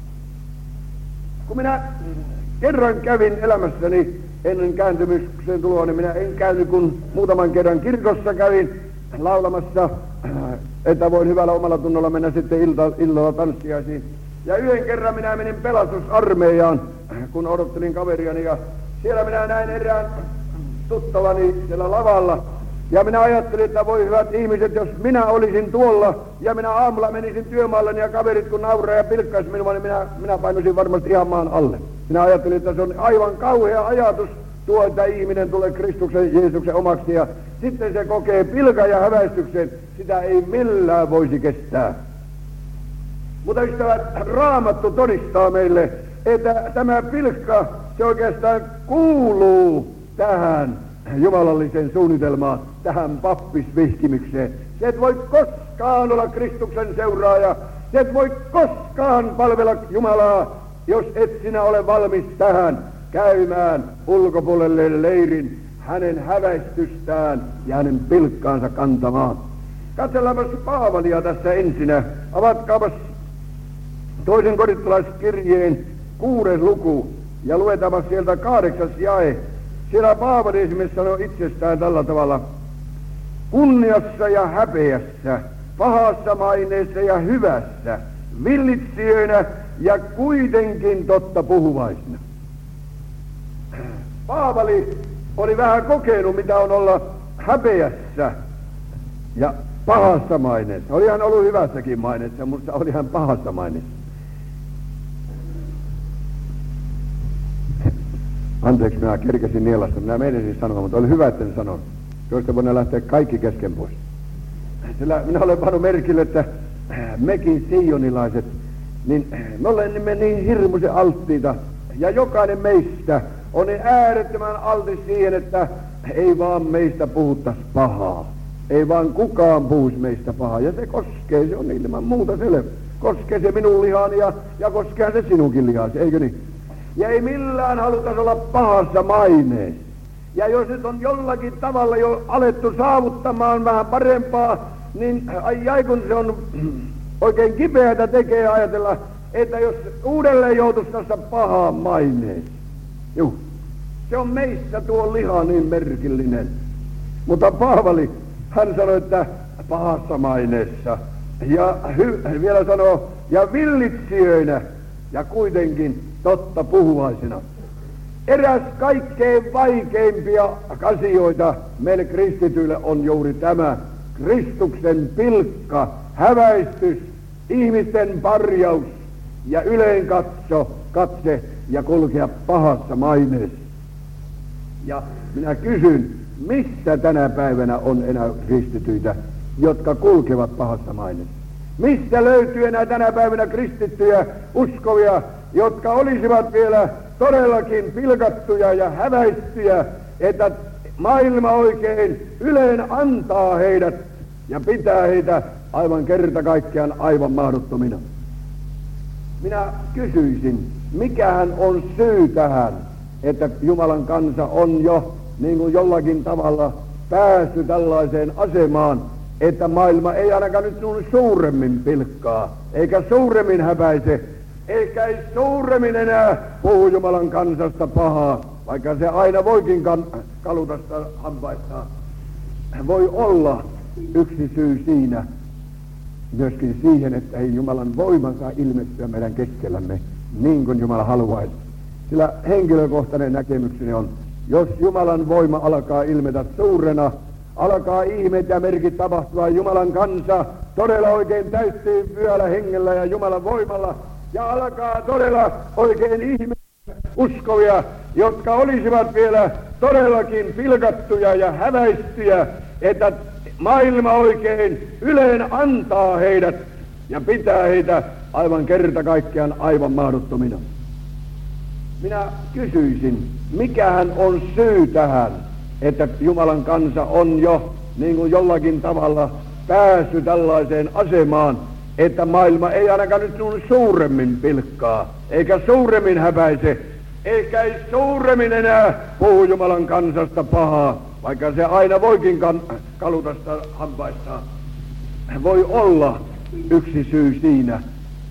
Kun minä kerran kävin elämässäni ennen kääntymykseen tuloa, niin minä en käynyt, kun muutaman kerran kirkossa kävin laulamassa, että voin hyvällä omalla tunnolla mennä sitten ilta, illalla tanssiaisiin. Ja yhden kerran minä menin pelastusarmeijaan, kun odottelin kaveriani, ja siellä minä näin erään tuttavani siellä lavalla. Ja minä ajattelin, että voi hyvät ihmiset, jos minä olisin tuolla ja minä aamulla menisin työmaalleni ja kaverit kun nauraa ja pilkkaisi minua, niin minä, minä painuisin varmasti ihan maan alle. Minä ajattelin, että se on aivan kauhea ajatus tuo, että ihminen tulee Kristuksen Jeesuksen omaksi ja sitten se kokee pilkan ja häväistyksen. Sitä ei millään voisi kestää. Mutta ystävät, Raamattu todistaa meille, että tämä pilkka, se oikeastaan kuuluu tähän jumalalliseen suunnitelmaan, tähän pappisvihkimykseen. Se et voi koskaan olla Kristuksen seuraaja, se et voi koskaan palvella Jumalaa, jos et sinä ole valmis tähän käymään ulkopuolelle leirin hänen häväistystään ja hänen pilkkaansa kantamaan. Katsellaanpas Paavalia tässä ensinnä. Avatkaapas toisen korintolaiskirjeen kuudes luku ja luetaanpas sieltä kahdeksas jae. Siellä Paavali esimerkiksi sanoi itsestään tällä tavalla: kunniassa ja häpeässä, pahassa maineessa ja hyvässä, villitsijöinä ja kuitenkin totta puhuvaisina. Paavali oli vähän kokenut, mitä on olla häpeässä ja pahassa maineessa. Oli hän ollut hyvässäkin maineessa, mutta oli hän pahassa maineessa. Anteeksi, minä kerkesin nielasta. Minä menisin sanoa, mutta oli hyvä, että en sanonut. Joista voidaan lähteä kaikki kesken pois. Sillä minä olen pannut merkille, että mekin sionilaiset, niin me olemme niin hirmuisen alttiita. Ja jokainen meistä on niin äärettömän altis siihen, että ei vaan meistä puhuttaisi pahaa. Ei vaan kukaan puhuisi meistä pahaa. Ja se koskee, se on ilman muuta selvä. Koskee se minun lihani ja, ja koskee se sinunkin lihasi, eikö niin? Ja ei millään haluta olla pahassa maineessa. Ja jos nyt on jollakin tavalla jo alettu saavuttamaan vähän parempaa, niin ai, ai kun se on oikein kipeätä tekee ajatella, että jos uudelleen joutuisi tässä pahaan maineessa. Juh, se on meissä tuo liha niin merkillinen. Mutta Paavali, hän sanoi, että pahassa maineessa. Ja hy, vielä sanoo, ja villitsijöinä ja kuitenkin totta puhuvaisina. Eräs kaikkein vaikeimpia asioita meille kristityille on juuri tämä Kristuksen pilkka, häväistys, ihmisten parjaus ja yleinkatso, katse ja kulkea pahassa maineessa. Ja minä kysyn, missä tänä päivänä on enää kristityitä, jotka kulkevat pahassa mainessa. Mistä löytyy enää tänä päivänä kristittyjä uskovia, jotka olisivat vielä todellakin pilkattuja ja häväistyjä, että maailma oikein yleen antaa heidät ja pitää heitä aivan kerta kaikkiaan aivan mahdottomina. Minä kysyisin, mikähän on syy tähän, että Jumalan kansa on jo niin kuin jollakin tavalla päässyt tällaiseen asemaan, että maailma ei ainakaan nyt noin suuremmin pilkkaa, eikä suuremmin häpäise, eikä ei suuremmin enää puhu Jumalan kansasta pahaa, vaikka se aina voikin kan- kalutasta hampaistaan. Voi olla yksi syy siinä myöskin siihen, että ei Jumalan voima saa ilmestyä meidän keskellämme niin kuin Jumala haluaisi. Sillä henkilökohtainen näkemykseni on, jos Jumalan voima alkaa ilmetä suurena, alkaa ihmeet ja merkit tapahtua, Jumalan kansa todella oikein täyttyy pyhällä hengellä ja Jumalan voimalla, ja alkaa todella oikein ihmeet uskovia, jotka olisivat vielä todellakin pilkattuja ja häväistyjä, että maailma oikein yleen antaa heidät ja pitää heitä aivan kerta kaikkiaan aivan mahdottomina. Minä kysyisin, mikähän on syy tähän, että Jumalan kansa on jo niin kuin jollakin tavalla päässyt tällaiseen asemaan, että maailma ei ainakaan nyt noin suuremmin pilkkaa, eikä suuremmin häpäise, eikä ei suuremmin enää puhu Jumalan kansasta pahaa, vaikka se aina voikin kan- kalutasta hampaistaan. Voi olla yksi syy siinä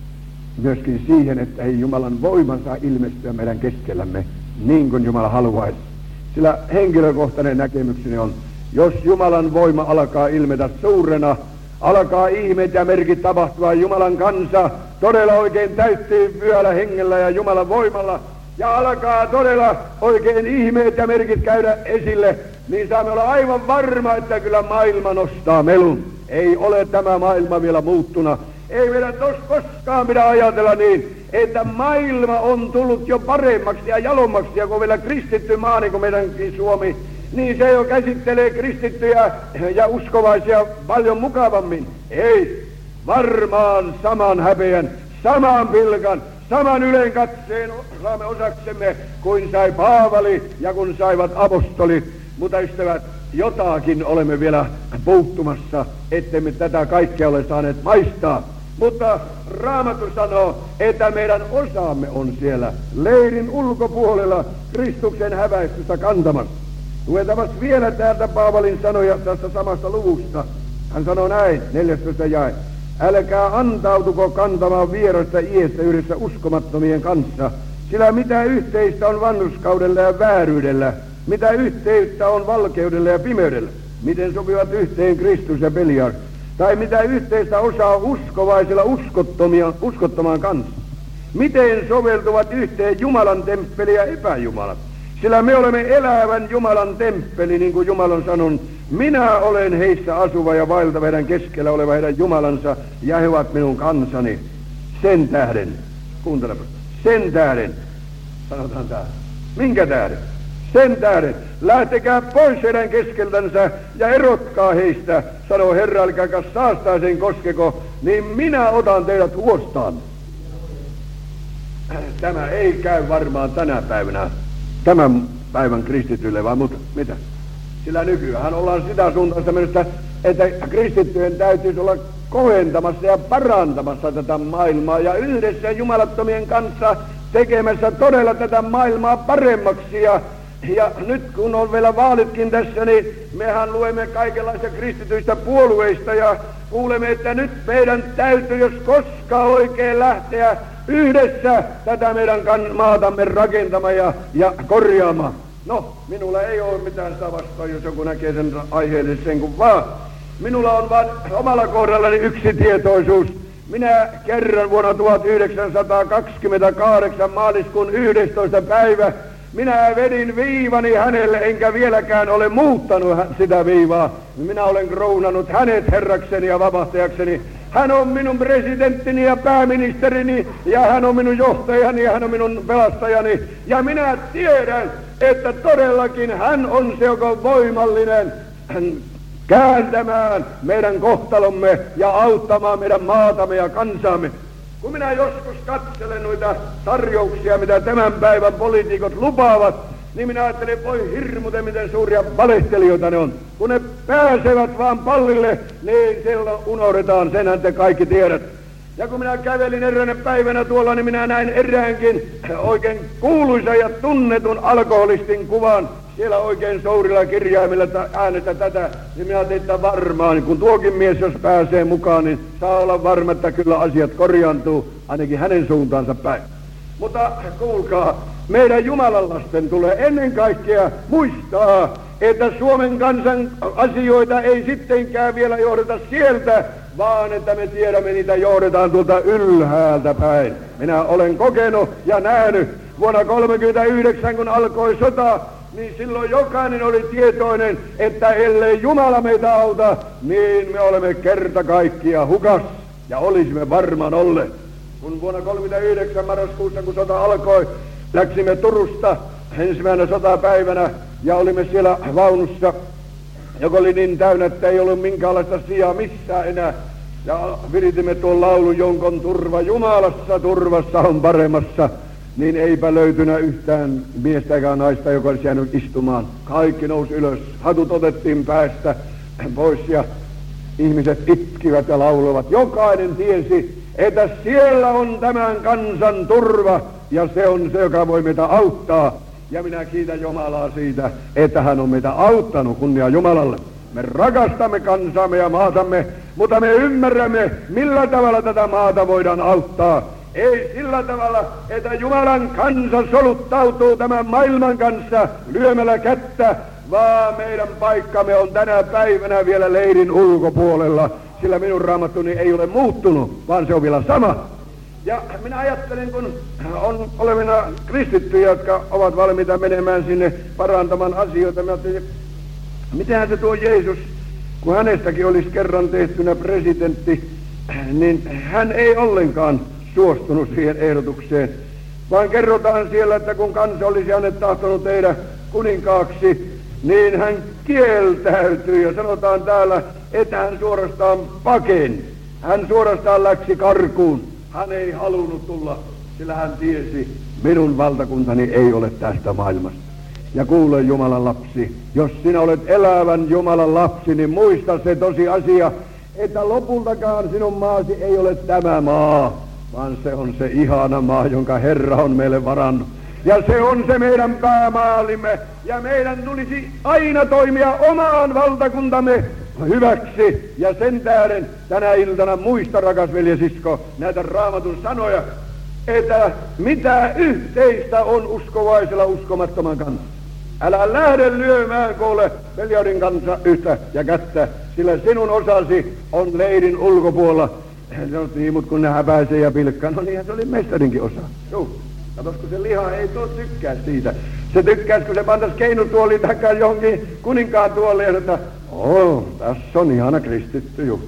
myöskin siihen, että ei Jumalan voima saa ilmestyä meidän keskellämme niin kuin Jumala haluaisi. Sillä henkilökohtainen näkemykseni on, jos Jumalan voima alkaa ilmetä suurena, alkaa ihmeet ja merkit tapahtua, Jumalan kansa todella oikein täyttyy pyhällä hengellä ja Jumalan voimalla, ja alkaa todella oikein ihmeet ja merkit käydä esille, niin saamme olla aivan varma, että kyllä maailma nostaa melun. Ei ole tämä maailma vielä muuttuna. Ei meidän tos koskaan pidä ajatella niin, että maailma on tullut jo paremmaksi ja jalommaksi, ja kun vielä kristitty maa, niin kuin meidänkin Suomi, niin se jo käsittelee kristittyjä ja uskovaisia paljon mukavammin. Ei, varmaan saman häpeän, saman pilkan, saman ylenkatseen saamme osaksemme, kuin sai Paavali ja kun saivat apostolit. Mutta ystävät, jotakin olemme vielä puuttumassa, ettemme tätä kaikkea ole saaneet maistaa. Mutta Raamattu sanoo, että meidän osaamme on siellä leirin ulkopuolella Kristuksen häväistystä kantamassa. Luetaanpas vielä täältä Paavalin sanoja tästä samasta luvusta. Hän sanoo näin, neljästoista jae. Älkää antautuko kantamaan vierasta iästä yhdessä uskomattomien kanssa, sillä mitä yhteistä on vanhurskaudella ja vääryydellä, mitä yhteyttä on valkeudella ja pimeydellä, miten sopivat yhteen Kristus ja Beliar, tai mitä yhteistä osaa uskovaisella uskottomia, uskottoman kanssa, miten soveltuvat yhteen Jumalan temppeli ja epäjumalat, sillä me olemme elävän Jumalan temppeli, niin kuin Jumala on sanonut, minä olen heissä asuva ja vaeltava heidän keskellä oleva heidän Jumalansa, ja he ovat minun kansani. Sen tähden, kuuntelepa, sen tähden, sanotaan täällä, minkä tähden? Sen tähden, lähtekää pois heidän keskeltänsä ja erotkaa heistä, sanoo Herra, älkääkä saastaisen koskeko, niin minä otan teidät huostaan. Tämä ei käy varmaan tänä päivänä, tämän päivän kristityille, vaan mutta mitä? Sillä nykyään ollaan sitä suuntaista mennessä, että kristittyjen täytyisi olla kohentamassa ja parantamassa tätä maailmaa ja yhdessä jumalattomien kanssa tekemässä todella tätä maailmaa paremmaksi. Ja, ja nyt kun on vielä vaalitkin tässä, niin mehän luemme kaikenlaista kristityistä puolueista ja kuulemme, että nyt meidän täytyy, jos koskaan oikein lähteä yhdessä tätä meidän maatamme rakentamaan ja, ja korjaamaan. No, minulla ei ole mitään sitä vastaan, jos joku näkee sen aiheellisen sen kuin vaan. Minulla on vain omalla kohdallani yksi tietoisuus. Minä kerran vuonna tuhatyhdeksänsataakaksikymmentäkahdeksan maaliskuun yhdestoista päivä, minä vedin viivani hänelle, enkä vieläkään ole muuttanut sitä viivaa. Minä olen krounannut hänet herrakseni ja vapahtajakseni. Hän on minun presidenttini ja pääministerini, ja hän on minun johtajani, ja hän on minun pelastajani. Ja minä tiedän, että todellakin hän on se, joka on voimallinen kääntämään meidän kohtalomme ja auttamaan meidän maatamme ja kansaamme. Kun minä joskus katselen noita tarjouksia, mitä tämän päivän poliitikot lupaavat, niin minä ajattelen, voi hirmuten, miten suuria valehtelijoita ne on. Kun ne pääsevät vaan pallille, niin silloin unohdetaan, senhän te kaikki tiedät. Ja kun minä kävelin eräänä päivänä tuolla, niin minä näin eräänkin oikein kuuluisa ja tunnetun alkoholistin kuvan. Siellä oikein suurilla kirjaimilla äänestä tätä, niin minä tein, että varmaan, kun tuokin mies, jos pääsee mukaan, niin saa olla varma, että kyllä asiat korjaantuu, ainakin hänen suuntaansa päin. Mutta kuulkaa, meidän Jumalan lasten tulee ennen kaikkea muistaa, että Suomen kansan asioita ei sittenkään vielä johdeta sieltä, vaan että me tiedämme, niitä johdetaan tuolta ylhäältä päin. Minä olen kokenut ja nähnyt vuonna kolmekymmentäyhdeksän, kun alkoi sota, niin silloin jokainen oli tietoinen, että ellei Jumala meitä auta, niin me olemme kerta kaikkia hukas, ja olisimme varmaan olleet. Kun vuonna kolmekymmentäyhdeksän marraskuussa, kun sota alkoi, läksimme Turusta ensimmäisenä sotapäivänä, ja olimme siellä vaunussa, joka oli niin täynnä, että ei ollut minkäänlaista sijaa missään enää. Ja viritimme tuon laulun, jonkon turva Jumalassa, turvassa on paremmassa. Niin eipä löytynyt yhtään miestä eikä naista, joka olisi jäänyt istumaan. Kaikki nousi ylös, hatut otettiin päästä pois ja ihmiset itkivät ja lauloivat. Jokainen tiesi, että siellä on tämän kansan turva ja se on se, joka voi meitä auttaa. Ja minä kiitän Jumalaa siitä, että hän on meitä auttanut, kunnia Jumalalle. Me rakastamme kansaamme ja maatamme, mutta me ymmärrämme, millä tavalla tätä maata voidaan auttaa. Ei sillä tavalla, että Jumalan kansa soluttautuu tämän maailman kanssa lyömällä kättä, vaan meidän paikkamme on tänä päivänä vielä leirin ulkopuolella, sillä minun raamattuni ei ole muuttunut, vaan se on vielä sama. Ja minä ajattelen, kun on olevina kristittyjä, jotka ovat valmiita menemään sinne parantamaan asioita, minä ajattelin, mitähän se tuo Jeesus, kun hänestäkin olisi kerran tehtynä presidentti, niin hän ei ollenkaan suostunut siihen ehdotukseen, vaan kerrotaan siellä, että kun kansa olisi hänet tahtonut tehdä kuninkaaksi, niin hän kieltäytyi ja sanotaan täällä, että hän suorastaan pakeni. Hän suorastaan läksi karkuun. Hän ei halunnut tulla, sillä hän tiesi, minun valtakuntani ei ole tästä maailmasta. Ja kuule Jumalan lapsi, jos sinä olet elävän Jumalan lapsi, niin muista se tosiasia, että lopultakaan sinun maasi ei ole tämä maa, vaan se on se ihana maa, jonka Herra on meille varannut. Ja se on se meidän päämaalimme, ja meidän tulisi aina toimia omaan valtakuntamme hyväksi. Ja sen tähden tänä iltana muista, rakas veljesisko, näitä Raamatun sanoja, että mitä yhteistä on uskovaisella uskomattoman kanssa. Älä lähde lyömään kuule Beliarin kanssa yhtä ja kättä, sillä sinun osasi on leirin ulkopuolella. Sanottiin, mutta kun ne häpäisee ja pilkkaa, no niinhän se oli mestarinkin osa. Joo, katos, kun se liha ei tuo tykkää siitä. Se tykkäisi, kun se pantaisi keinutuoliin takaa johonkin kuninkaan tuolle ja että oo, tässä on ihana kristitty juu.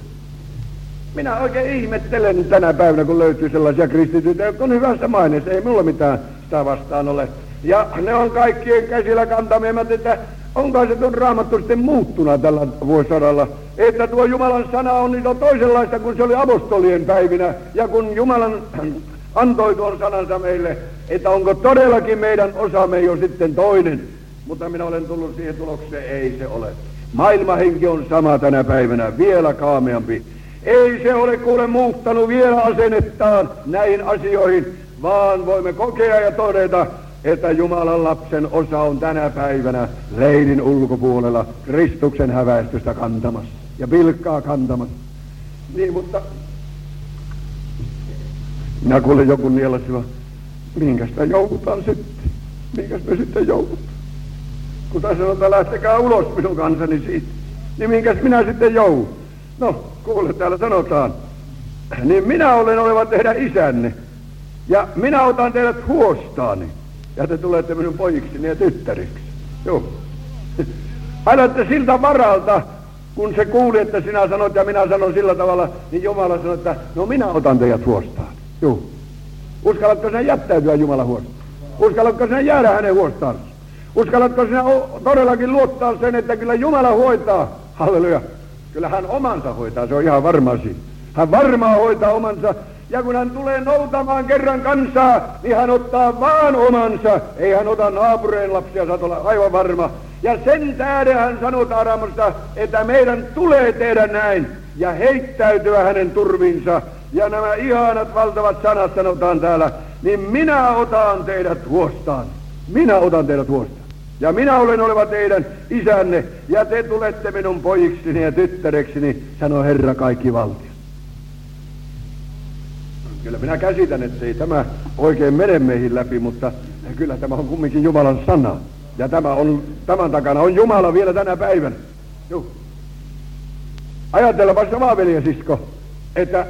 Minä oikein ihmettelen tänä päivänä, kun löytyy sellaisia kristityitä, jotka on hyvässä maineessa. Ei mulla mitään sitä vastaan ole. Ja ne on kaikkien käsillä kantamia. Mä että onko se tuon Raamattu sitten muuttuna tällä vuosisadalla? Että tuo Jumalan sana on niin toisenlaista kuin se oli apostolien päivinä. Ja kun Jumalan antoi tuon sanansa meille, että onko todellakin meidän osamme jo sitten toinen. Mutta minä olen tullut siihen tulokseen, ei se ole. Maailmahenki on sama tänä päivänä, vielä kaameampi. Ei se ole kuule muuttanut vielä asennettaan näihin asioihin, vaan voimme kokea ja todeta, että Jumalan lapsen osa on tänä päivänä leirin ulkopuolella Kristuksen häväistystä kantamassa ja pilkkaa kantamassa. Niin, mutta minä kuulen joku nielasiva, minkä sitä joudutaan sitten? Minkäs me sitten joudutaan? Kun taas sanotaan, lähtekää ulos minun kansani siitä, niin minkäs minä sitten joudun? No, kuule, täällä sanotaan, niin minä olen oleva tehdä isänne, ja minä otan teidät huostaani, ja te tulette minun pojikseni ja tyttäriksi. Joo. Ajatte siltä varalta, kun se kuuli, että sinä sanot ja minä sanon sillä tavalla, niin Jumala sanoi, että no minä otan teidät huostaan. Joo. Uskallatko sinä jättäytyä Jumalan huostaan? Uskallatko sinä jäädä hänen huostaansa? Uskallatko sinä todellakin luottaa sen, että kyllä Jumala hoitaa Halleluja. Kyllä hän omansa hoitaa, se on ihan varma asia. Hän varmaan hoitaa omansa. Ja kun hän tulee noutamaan kerran kansaa, niin hän ottaa vaan omansa. Ei hän ota naapureen lapsia, saat olla aivan varma. Ja sen tähden hän sanoo Raamatusta, että meidän tulee tehdä näin ja heittäytyä hänen turvinsa. Ja nämä ihanat valtavat sanat sanotaan täällä, niin minä otan teidät huostaan. Minä otan teidät huostaan. Ja minä olen oleva teidän isänne, ja te tulette minun pojikseni ja tyttärekseni, sanoo Herra kaikki valtiot. Kyllä minä käsitän, että ei tämä oikein mene meihin läpi, mutta kyllä tämä on kumminkin Jumalan sana. Ja tämä on, tämän takana on Jumala vielä tänä päivänä. Juh. Ajatellaanpa samaa, veljesisko, että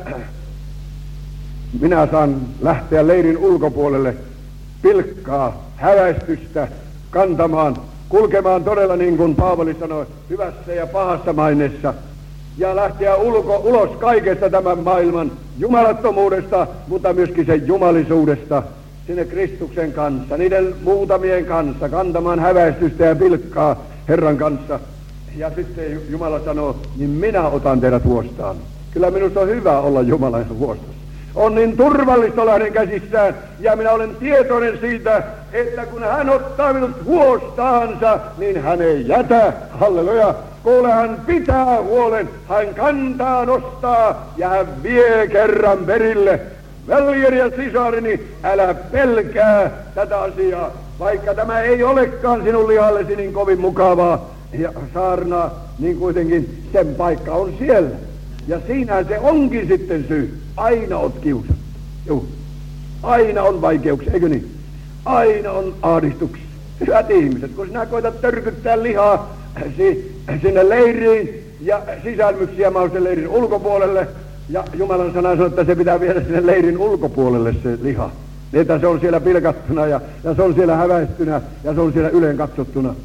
minä saan lähteä leirin ulkopuolelle pilkkaa, häväistystä kantamaan, kulkemaan todella niin kuin Paavali sanoi, hyvässä ja pahassa maineessa, ja lähteä ulko, ulos kaikesta tämän maailman jumalattomuudesta, mutta myöskin sen jumalisuudesta sinne Kristuksen kanssa, niiden muutamien kanssa, kantamaan häväistystä ja pilkkaa Herran kanssa. Ja sitten Jumala sanoo, niin minä otan teidät huostaan. Kyllä minusta on hyvä olla Jumalan huostassa. On niin turvallista olla hänen käsissään, ja minä olen tietoinen siitä, että kun hän ottaa minut huostaansa, niin hän ei jätä. Halleluja. Kuule, hän pitää huolen, hän kantaa, nostaa ja hän vie kerran perille. Veljeni ja sisarini, älä pelkää tätä asiaa, vaikka tämä ei olekaan sinun lihallesi niin kovin mukavaa ja saarnaa, niin kuitenkin sen paikka on siellä. Ja siinä se onkin sitten syy. Aina oot kiusattu. Joo. Aina on vaikeuksia, eikö niin? Aina on ahdistuksia. Hyvät ihmiset, kun sinä koetat törkyttää lihaa si- sinne leiriin ja sisälmyksiä mahdollisen leirin ulkopuolelle, ja Jumalan sana sanoo, että se pitää viedä sinne leirin ulkopuolelle se liha. Että se on siellä pilkattuna ja, ja se on siellä häväistynä ja se on siellä yleen katsottuna.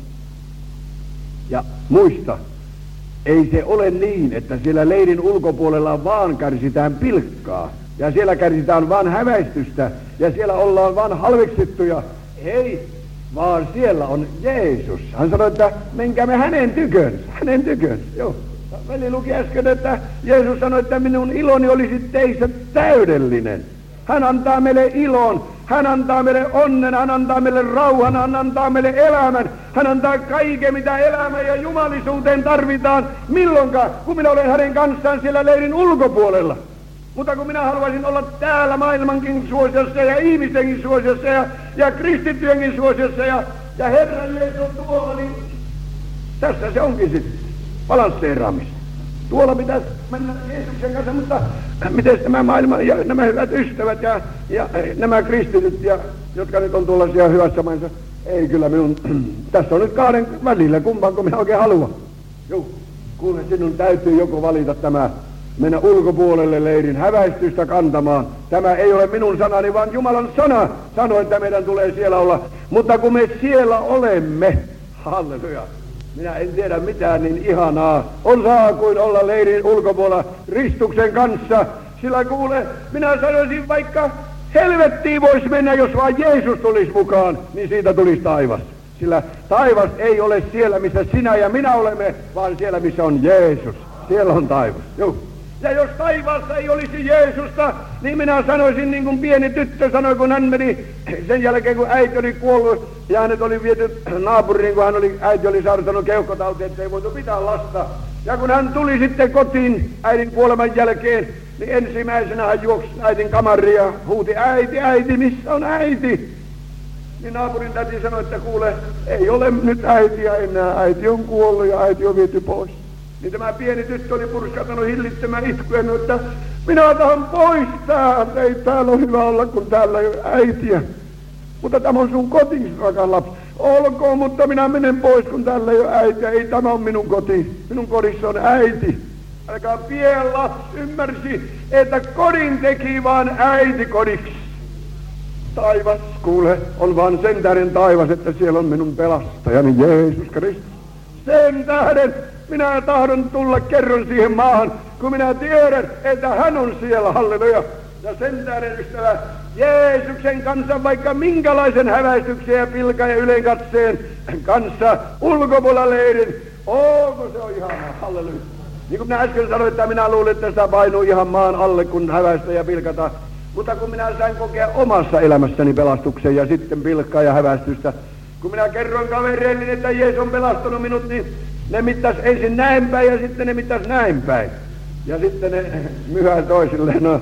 Ja muista, ei se ole niin, että siellä leirin ulkopuolella vaan kärsitään pilkkaa ja siellä kärsitään vaan häväistystä ja siellä ollaan vaan halveksittuja. Ei, vaan siellä on Jeesus. Hän sanoi, että menkäämme hänen tykönsä, hänen tykönsä. Joo. Veli luki äsken, että Jeesus sanoi, että minun iloni olisi teissä täydellinen. Hän antaa meille ilon, hän antaa meille onnen, hän antaa meille rauhan, hän antaa meille elämän. Hän antaa kaiken, mitä elämään ja jumalisuuteen tarvitaan. Milloinka, kun minä olen hänen kanssaan siellä leirin ulkopuolella. Mutta kun minä haluaisin olla täällä maailmankin suosiossa ja ihmistenkin suosiossa ja, ja kristittyjenkin suosiossa ja, ja Herran Jeesus on tuolla, niin tässä se onkin sitten balansseeraamista. Tuolla pitäisi mennä Jeesuksen kanssa, mutta miten tämä maailma ja nämä hyvät ystävät ja, ja nämä kristityt, ja, jotka nyt on tuollaisia hyvässä mainissa, ei kyllä minun, tässä on nyt kahden välillä, kumpaanko minä oikein haluan. Joo, kuule, sinun täytyy joko valita tämä, mennä ulkopuolelle leirin häväistystä kantamaan. Tämä ei ole minun sanani, vaan Jumalan sana sanoi, että meidän tulee siellä olla. Mutta kun me siellä olemme, halleluja, minä en tiedä mitään niin ihanaa on saa kuin olla leirin ulkopuolella Kristuksen kanssa. Sillä kuule, minä sanoisin, vaikka helvettiin voisi mennä, jos vaan Jeesus tulisi mukaan, niin siitä tulisi taivas. Sillä taivas ei ole siellä, missä sinä ja minä olemme, vaan siellä, missä on Jeesus. Siellä on taivas. Joo. Ja jos taivaassa ei olisi Jeesusta, niin minä sanoisin niin kuin pieni tyttö sanoi, kun hän meni sen jälkeen, kun äiti oli kuollut ja hänet oli viety naapuriin, kun hän oli, äiti oli saartanut keuhkotautia, että ei voitu pitää lasta. Ja kun hän tuli sitten kotiin äidin kuoleman jälkeen, niin ensimmäisenä hän juoksi äitin kamariin ja huuti, äiti, äiti, missä on äiti? Niin naapurin täti sanoi, että kuule, ei ole nyt äitiä enää, äiti on kuollut ja äiti on viety pois. Niin tämä pieni tyttö oli purskautunut hillittömään itkuen, että minä tahan pois täältä, ei täällä ole hyvä olla, kun täällä ei ole äitiä. Mutta tämä on sun kotis, rakas lapsi. Olkoon, mutta minä menen pois, kun täällä ei ole äitiä. Ei tämä on minun koti. Minun kodissa on äiti. Älkää pien lapsi ymmärsi, että kodin teki vaan äiti kodiksi. Taivas, kuule, on vaan sen tähden taivas, että siellä on minun pelastajani Jeesus Kristus. Sen tähden minä tahdon tulla kerran siihen maahan, kun minä tiedän, että hän on siellä, halleluja. Ja sen tähden, ystävä, Jeesuksen kanssa, vaikka minkälaisen häväistyksen ja pilkan ja ylenkatseen kanssa ulkopuolella leirin, Onko se on ihanaa, halleluja. Niin kuin minä äsken sanoin, että minä luulin, että sitä painuu ihan maan alle, kun häväistä ja pilkata. Mutta kun minä sain kokea omassa elämässäni pelastuksen ja sitten pilkkaa ja hävästystä, kun minä kerroin kavereille, että Jeesus on pelastanut minut, niin ne mittas ensin näin päin ja sitten ne mittas näin päin. Ja sitten ne myhää toisilleen, no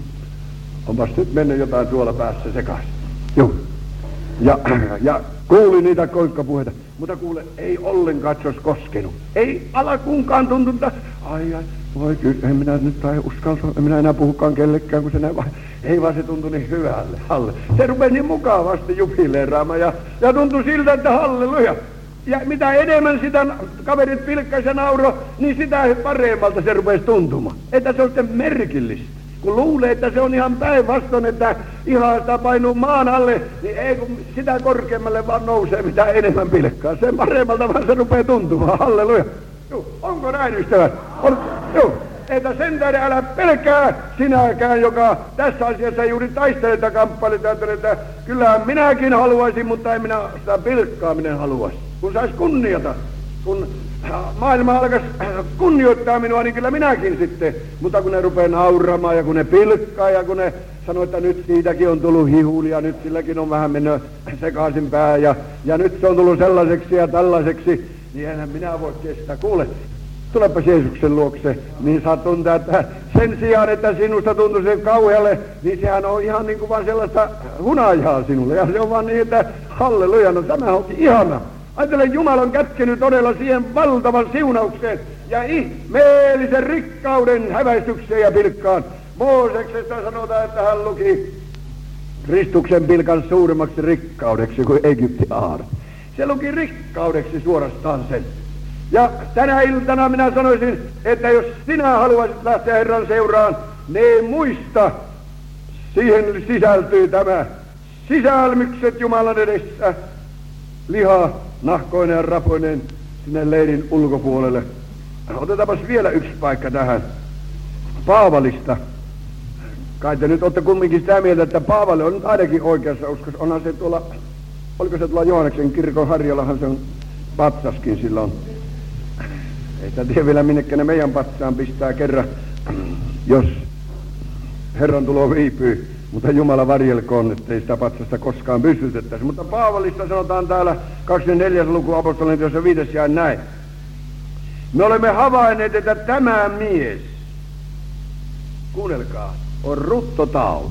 onpas nyt mennyt jotain tuolla päässä sekaisin. Joo. Ja, ja kuulin niitä koikkapuheita, mutta kuule, ei ollenkaan se olisi koskenut. Ei alakuunkaan tuntunut, ai ai, voi kyllä, en minä nyt tai uskalta, en minä enää puhukaan kellekään, kun se näin vaan. Ei vaan se tuntui niin hyvälle, halle. Se rupesi niin mukavasti jubileeraamaan ja, ja tuntui siltä, että halleluja. Ja mitä enemmän sitä kaverit pilkkaisi ja nauro, niin sitä paremmalta se rupesi tuntumaan. Että se on sitten merkillistä. Kun luulee, että se on ihan päinvastoin, että ihan sitä painuu maan alle, niin ei kun sitä korkeammalle vaan nousee mitä enemmän pilkkaa. Sen paremmalta vaan se rupeaa tuntumaan, halleluja. Joo, onko näin ystävät? On, joo. Että sen tähden älä pelkää sinäkään, joka tässä asiassa juuri taistelet ja kamppailet, että kyllähän minäkin haluaisin, mutta en minä sitä pilkkaaminen haluaisi. Kun sais kunniata, kun maailma alkaisi kunnioittaa minua, niin kyllä minäkin sitten. Mutta kun ne rupeaa nauramaan ja kun ne pilkkaa ja kun ne sanoo, että nyt siitäkin on tullut hihuli ja nyt silläkin on vähän mennyt sekaisin pää ja, ja nyt se on tullut sellaiseksi ja tällaiseksi, niin enhän minä voi kestää. Kuule, tulepas Jeesuksen luokse, niin saat tuntea, että sen sijaan, että sinusta tuntuu se kauhealle, niin sehän on ihan niin kuin vaan sellaista hunajaa sinulle. Ja se on vaan niin, että halleluja, no tämä onkin ihana. Ajattele, Jumala on kätkenyt todella siihen valtavan siunaukseen ja ihmeellisen rikkauden häväistykseen ja pilkkaan. Mooseksesta sanotaan, että hän luki Kristuksen pilkan suurimmaksi rikkaudeksi kuin Egyptin aarre. Se luki rikkaudeksi suorastaan sen. Ja tänä iltana minä sanoisin, että jos sinä haluaisit lähteä Herran seuraan, niin muista, siihen sisältyy tämä sisälmykset Jumalan edessä, liha, nahkoinen ja rapoinen sinne leirin ulkopuolelle. Otetaanpas vielä yksi paikka tähän. Paavalista. Kai te nyt olette kumminkin sitä mieltä, että Paavali on nyt ainakin oikeassa uskossa. Onhan se tuolla, oliko se tuolla Johanneksen kirkon Harjallahan se on patsaskin silloin. Ei sitä tiedä vielä minnekä ne meidän patsaan pistää kerran, jos Herran tulo viipyy. Mutta Jumala varjelkoon, ettei sitä patsasta koskaan pystytettäisi. Mutta Paavalista sanotaan täällä kaksikymmentäneljäs luku apostolien teossa viides jae näin. Me olemme havainneet, että tämä mies, kuunnelkaa, on ruttotauti,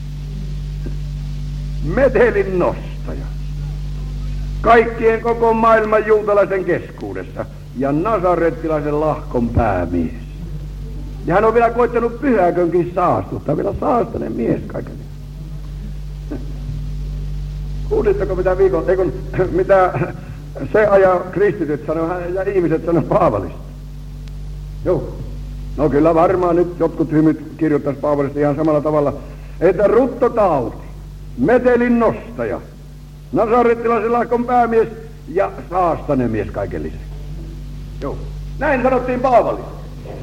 metelin nostaja, kaikkien koko maailman juutalaisen keskuudessa ja nasarettilaisen lahkon päämies. Ja hän on vielä koittanut pyhäkönkin saastuttaa, vielä saastainen mies kaiken. Kuulitteko mitä viikon, ei kun, mitä se ajan kristityt sanoi ja ihmiset sanoi Paavalista? Joo. No kyllä varmaan nyt jotkut hymyt kirjoittaisi Paavalista ihan samalla tavalla, että ruttotauti, metelin nostaja, nasarettilaisen lahkon päämies ja saastainen mies kaiken lisäksi. Joo. Näin sanottiin Paavalista.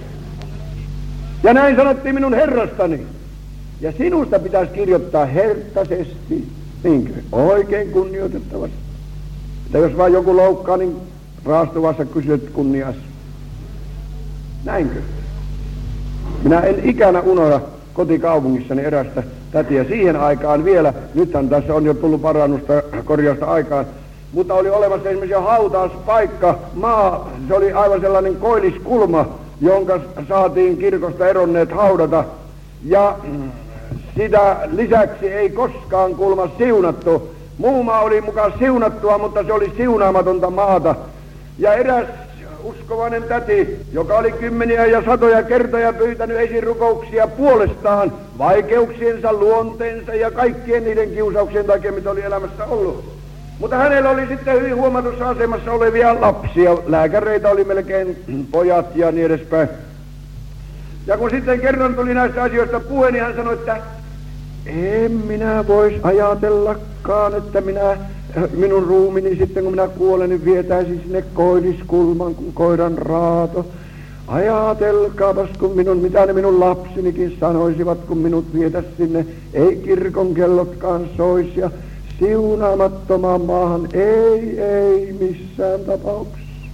Ja näin sanottiin minun herrastani. Ja sinusta pitäisi kirjoittaa herttaisesti, niinkö, oikein kunnioitettavasti. Että jos vaan joku loukkaa, niin raastuvassa kysyt kunnias. Näinkö? Minä en ikänä unohda kotikaupungissani erästä tätiä siihen aikaan vielä. Nythän tässä on jo tullut parannusta korjausta aikaan. Mutta oli olemassa esimerkiksi jo hautauspaikka, maa, se oli aivan sellainen koilliskulma, jonka saatiin kirkosta eronneet haudata. Ja sitä lisäksi ei koskaan kulma siunattu. Muu maa oli mukaan siunattua, mutta se oli siunaamatonta maata. Ja eräs uskovainen täti, joka oli kymmeniä ja satoja kertoja pyytänyt esirukouksia puolestaan vaikeuksiensa, luonteensa ja kaikkien niiden kiusauksien takia, mitä oli elämässä ollut. Mutta hänellä oli sitten hyvin huomatussa asemassa olevia lapsia, lääkäreitä oli melkein pojat ja niin edespäin. Ja kun sitten kerran tuli näistä asioista puhe, niin hän sanoi, että en minä vois ajatellakaan, että minä, minun ruumini sitten kun minä kuolen, niin vietäisin sinne koilliskulman kuin koiran raato. Ajatelkaapas, kun minun, mitä ne minun lapsinikin sanoisivat, kun minut vietäisi sinne, ei kirkon kellotkaan sois ja siunaamattomaan maahan, ei, ei missään tapauksessa.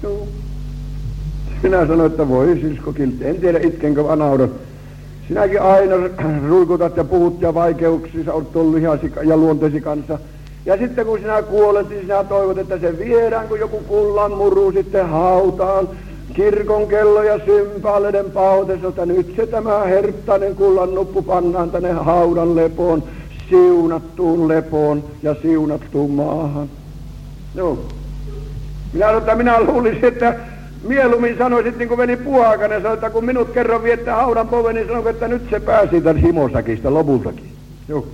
Joo. Minä sanoin, että voi sisko kiltti, en tiedä itkenkö vai nauran. Sinäkin aina ruikutat ja puhut ja vaikeuksissa olet tullut ihasi ja luonteesi kanssa. Ja sitten kun sinä kuolet, niin sinä toivot, että se viedään, kun joku kullan muru sitten hautaan. Kirkon kello ja sympaaleiden pautessa, että nyt se tämä herttainen kullan nuppu pannaan tänne haudan lepoon, siunattuun lepoon ja siunattuun maahan. Joo. Minä, että minä luulisin, että mieluummin sanoisit niin kuin veli Puhakanen sanoi, että kun minut kerran viette haudan poveen, niin sanoi, että nyt se pääsi siitä himosäkistä lopultakin. Joo.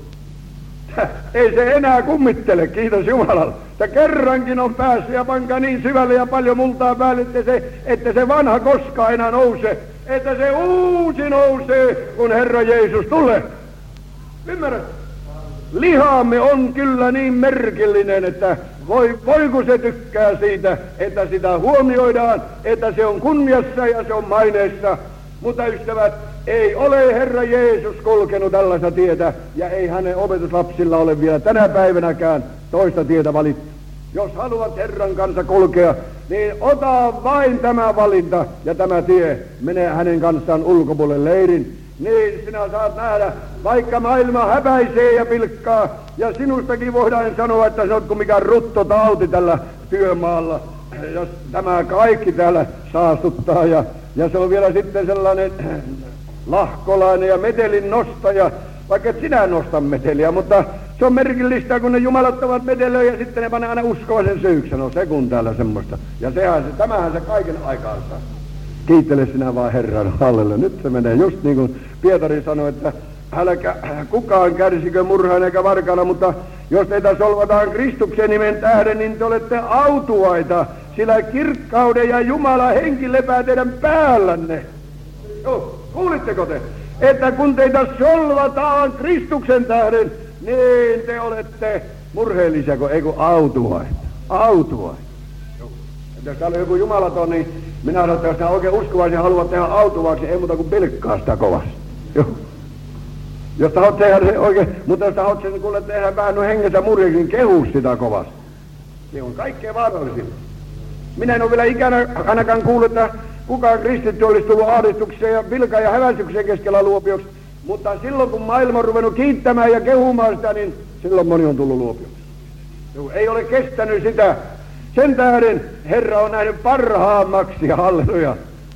Ei se enää kummittele, kiitos Jumalalle. Että kerrankin on päässyt ja pankaa niin syvälle ja paljon multaa päälle, että se, että se vanha koskaan enää nousee. Että se uusi nousee, kun Herra Jeesus tulee. Ymmärrät? Lihamme on kyllä niin merkillinen, että voi, voiko se tykkää siitä, että sitä huomioidaan, että se on kunniassa ja se on maineessa. Mutta ystävät, ei ole Herra Jeesus kulkenut tällaista tietä, ja ei hänen opetuslapsilla ole vielä tänä päivänäkään toista tietä valittu. Jos haluat Herran kanssa kulkea, niin ota vain tämä valinta ja tämä tie, mene hänen kanssaan ulkopuolelle leirin. Niin sinä saat nähdä, vaikka maailma häpäisee ja pilkkaa, ja sinustakin voidaan sanoa, että sä oot kuin mikä ruttotauti tällä työmaalla. Jos tämä kaikki täällä saastuttaa, ja, ja se on vielä sitten sellainen lahkolainen ja metelin nostaja, vaikka et sinä nosta meteliä, mutta se on merkillistä, kun ne jumalattavat metelöä ja sitten ne panee aina uskoa sen syyksi. No se kun täällä semmoista. Ja sehän se, tämähän se kaiken aikaansa. Kiittele sinä vaan Herran, halleluja. Nyt se menee just niin kuin Pietari sanoi, että älkää kukaan kärsikö murhaan eikä varkana, mutta jos teitä solvataan Kristuksen nimen tähden, niin te olette autuaita, sillä kirkkauden ja Jumalan henki lepää teidän päällänne. Joo, kuulitteko te? Että kun teitä solvataan Kristuksen tähden, niin te olette murheellisia, kun ei kun autuaita. Autuaita. Jos täällä on joku jumalaton, niin minä sanon, että jos sinä oikein uskovaisia haluat tehdä autuvaksi, ei muuta kuin pilkkaa sitä kovasti. Joo. Jos tahot tehdä se oikein, mutta jos tahot sen kuule tehdä vähän no hengessä murjeeksi, niin kehu sitä kovasti. Se on kaikkein vaarallisin. Minä en ole vielä ikänä ainakaan kuullut, että kukaan kristitty olisi tullut ahdistukseen ja pilkan ja häväistykseen keskellä luopioksi. Mutta silloin kun maailma on ruvennut kiittämään ja kehumaan sitä, niin silloin moni on tullut luopioksi. Ei ole kestänyt sitä. Sen tähden Herra on nähnyt parhaammaksi, halleluja.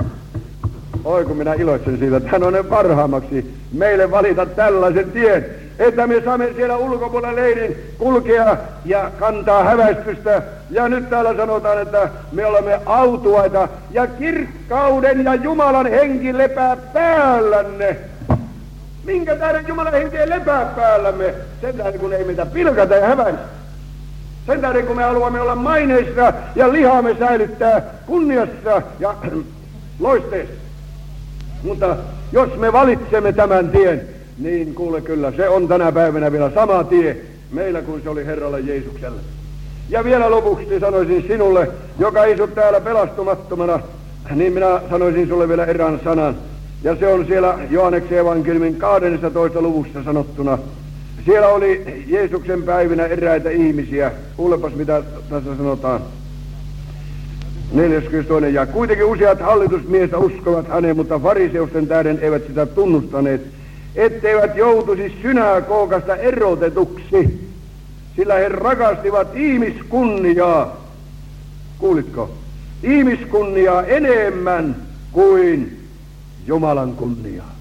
Oi kun minä iloitsen siitä, että hän on ne parhaammaksi meille valita tällaisen tien, että me saamme siellä ulkopuolella leirin kulkea ja kantaa häväistystä. Ja nyt täällä sanotaan, että me olemme autuaita ja kirkkauden ja Jumalan henki lepää päällänne. Minkä tähden Jumalan henki ei lepää päällämme? Sen tähden kun ei meitä pilkata ja häväistä. Sen tähden kun me haluamme olla maineissa ja lihamme säilyttää kunniassa ja loisteessa. Mutta jos me valitsemme tämän tien, niin kuule kyllä, se on tänä päivänä vielä sama tie meillä kuin se oli Herralle Jeesukselle. Ja vielä lopuksi sanoisin sinulle, joka isut täällä pelastumattomana, niin minä sanoisin sulle vielä erään sanan. Ja se on siellä Johanneksen evankeliumin kahdennessatoista luvussa sanottuna. Siellä oli Jeesuksen päivinä eräitä ihmisiä. Kuulepas mitä tässä sanotaan. neljäskymmenestoinen ja kuitenkin useat hallitusmiestä uskovat häneen, mutta fariseusten tähden eivät sitä tunnustaneet, etteivät joutuisi synagogasta erotetuksi, sillä he rakastivat ihmiskunniaa. Kuulitko? Ihmiskunniaa enemmän kuin Jumalan kunniaa.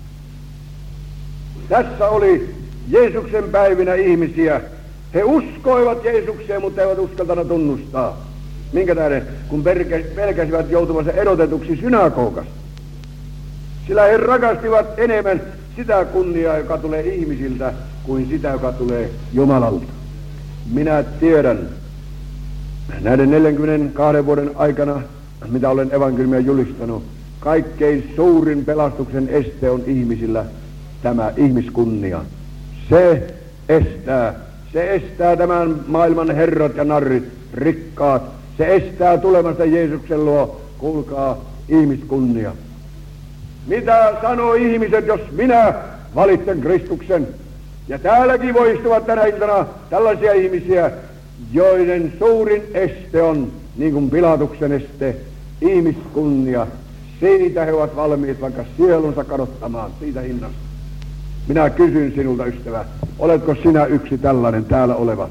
Tässä oli Jeesuksen päivinä ihmisiä. He uskoivat Jeesukseen, mutta eivät uskaltaneet tunnustaa. Minkä tähden? Kun pelkäsivät joutuvansa erotetuksi synagogasta. Sillä he rakastivat enemmän sitä kunniaa, joka tulee ihmisiltä, kuin sitä, joka tulee Jumalalta. Minä tiedän näiden neljänkymmenenkahden vuoden aikana, mitä olen evankeliumia julistanut, kaikkein suurin pelastuksen este on ihmisillä tämä ihmiskunnia. Se estää, se estää tämän maailman herrat ja narrit, rikkaat. Se estää tulemasta Jeesuksen luo, kuulkaa, ihmiskunnia. Mitä sanoo ihmiset, jos minä valitsen Kristuksen? Ja täälläkin voi istua tänä iltana tällaisia ihmisiä, joiden suurin este on, niin kuin Pilatuksen este, ihmiskunnia. Siitä he ovat valmiit vaikka sielunsa kadottamaan, siitä hinnasta. Minä kysyn sinulta, ystävä, oletko sinä yksi tällainen täällä oleva?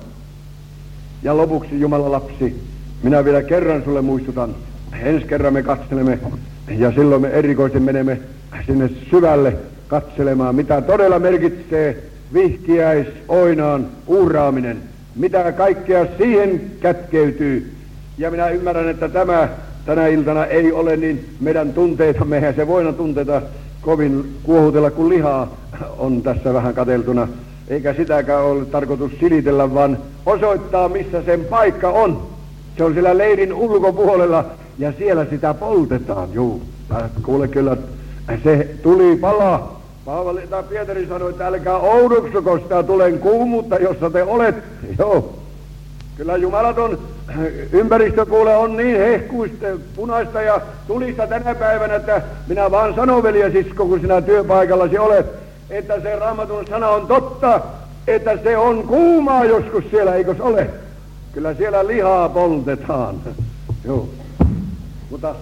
Ja lopuksi, Jumalan lapsi, minä vielä kerran sulle muistutan, ensi kerran me katselemme, ja silloin me erikoisen menemme sinne syvälle katselemaan, mitä todella merkitsee vihkiäis oinaan uuraaminen, mitä kaikkea siihen kätkeytyy. Ja minä ymmärrän, että tämä tänä iltana ei ole niin meidän tunteitamme, eihän se voina tunteita kovin kuohutella, kun lihaa on tässä vähän kateltuna, eikä sitäkään ole tarkoitus silitellä, vaan osoittaa, missä sen paikka on. Se on siellä leirin ulkopuolella, ja siellä sitä poltetaan, juu. Kuule, kyllä se tuli palaa. Paavali tai Pietari sanoi, että älkää oudoksuko sitä tulen kuumuutta, jossa te olette. Joo. Kyllä jumalaton ympäristö kuule on niin hehkuista, punaista ja tulista tänä päivänä, että minä vaan sanon, veljesisko, kun sinä työpaikallasi olet, että se Raamatun sana on totta, että se on kuumaa joskus siellä, eikös ole? Kyllä siellä lihaa poltetaan. Joo. Mutta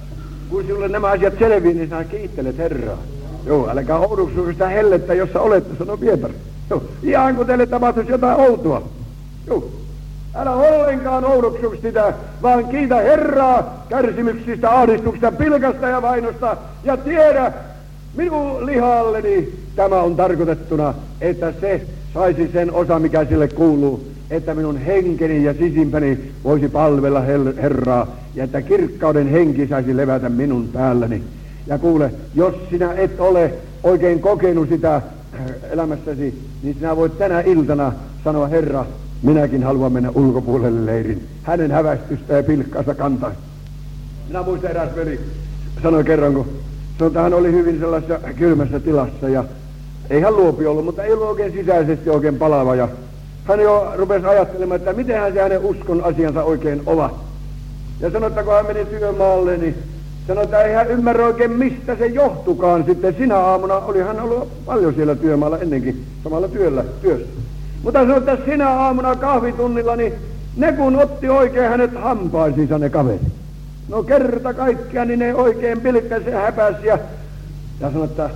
kun sinulle nämä asiat selviin, niin sinä kiittelet Herraa. Joo, älkää oudoksuko sitä hellettä, jossa olette, sanoi Pietari. Joo, ihan kun teille tapahtuisi jotain outoa. Joo. Älä ollenkaan oudoksuko sitä, vaan kiitä Herraa kärsimyksistä, ahdistuksista, pilkasta ja vainosta. Ja tiedä, minun lihalleni tämä on tarkoitettuna, että se saisi sen osa, mikä sille kuuluu. Että minun henkeni ja sisimpäni voisi palvella Herraa, ja että kirkkauden henki saisi levätä minun päälläni. Ja kuule, jos sinä et ole oikein kokenut sitä elämässäsi, niin sinä voit tänä iltana sanoa, Herra, minäkin haluan mennä ulkopuolelle leirin, hänen hävästystä ja pilkkaansa kantaa. Minä muistan, eräs veli sanoi kerran, kun sanoi, että hän oli hyvin sellaisessa kylmässä tilassa, ja ei hän luopi ollut, mutta ei ollut oikein sisäisesti oikein palava, ja hän jo rupesi ajattelemaan, että mitenhän se hänen uskon asiansa oikein ovat. Ja sanoi, että kun hän meni työmaalle, niin sanoi, että ei hän ymmärrä oikein, mistä se johtukaan sitten. Sinä aamuna oli hän ollut paljon siellä työmaalla ennenkin, samalla työllä, työssä. Mutta sanoi, että sinä aamuna kahvitunnilla, niin ne kun otti oikein hänet hampaisiinsa ne kaverit. No kerta kaikkiaan, niin ne oikein pilkkäsi ja häpäsi ja, ja sanoi, että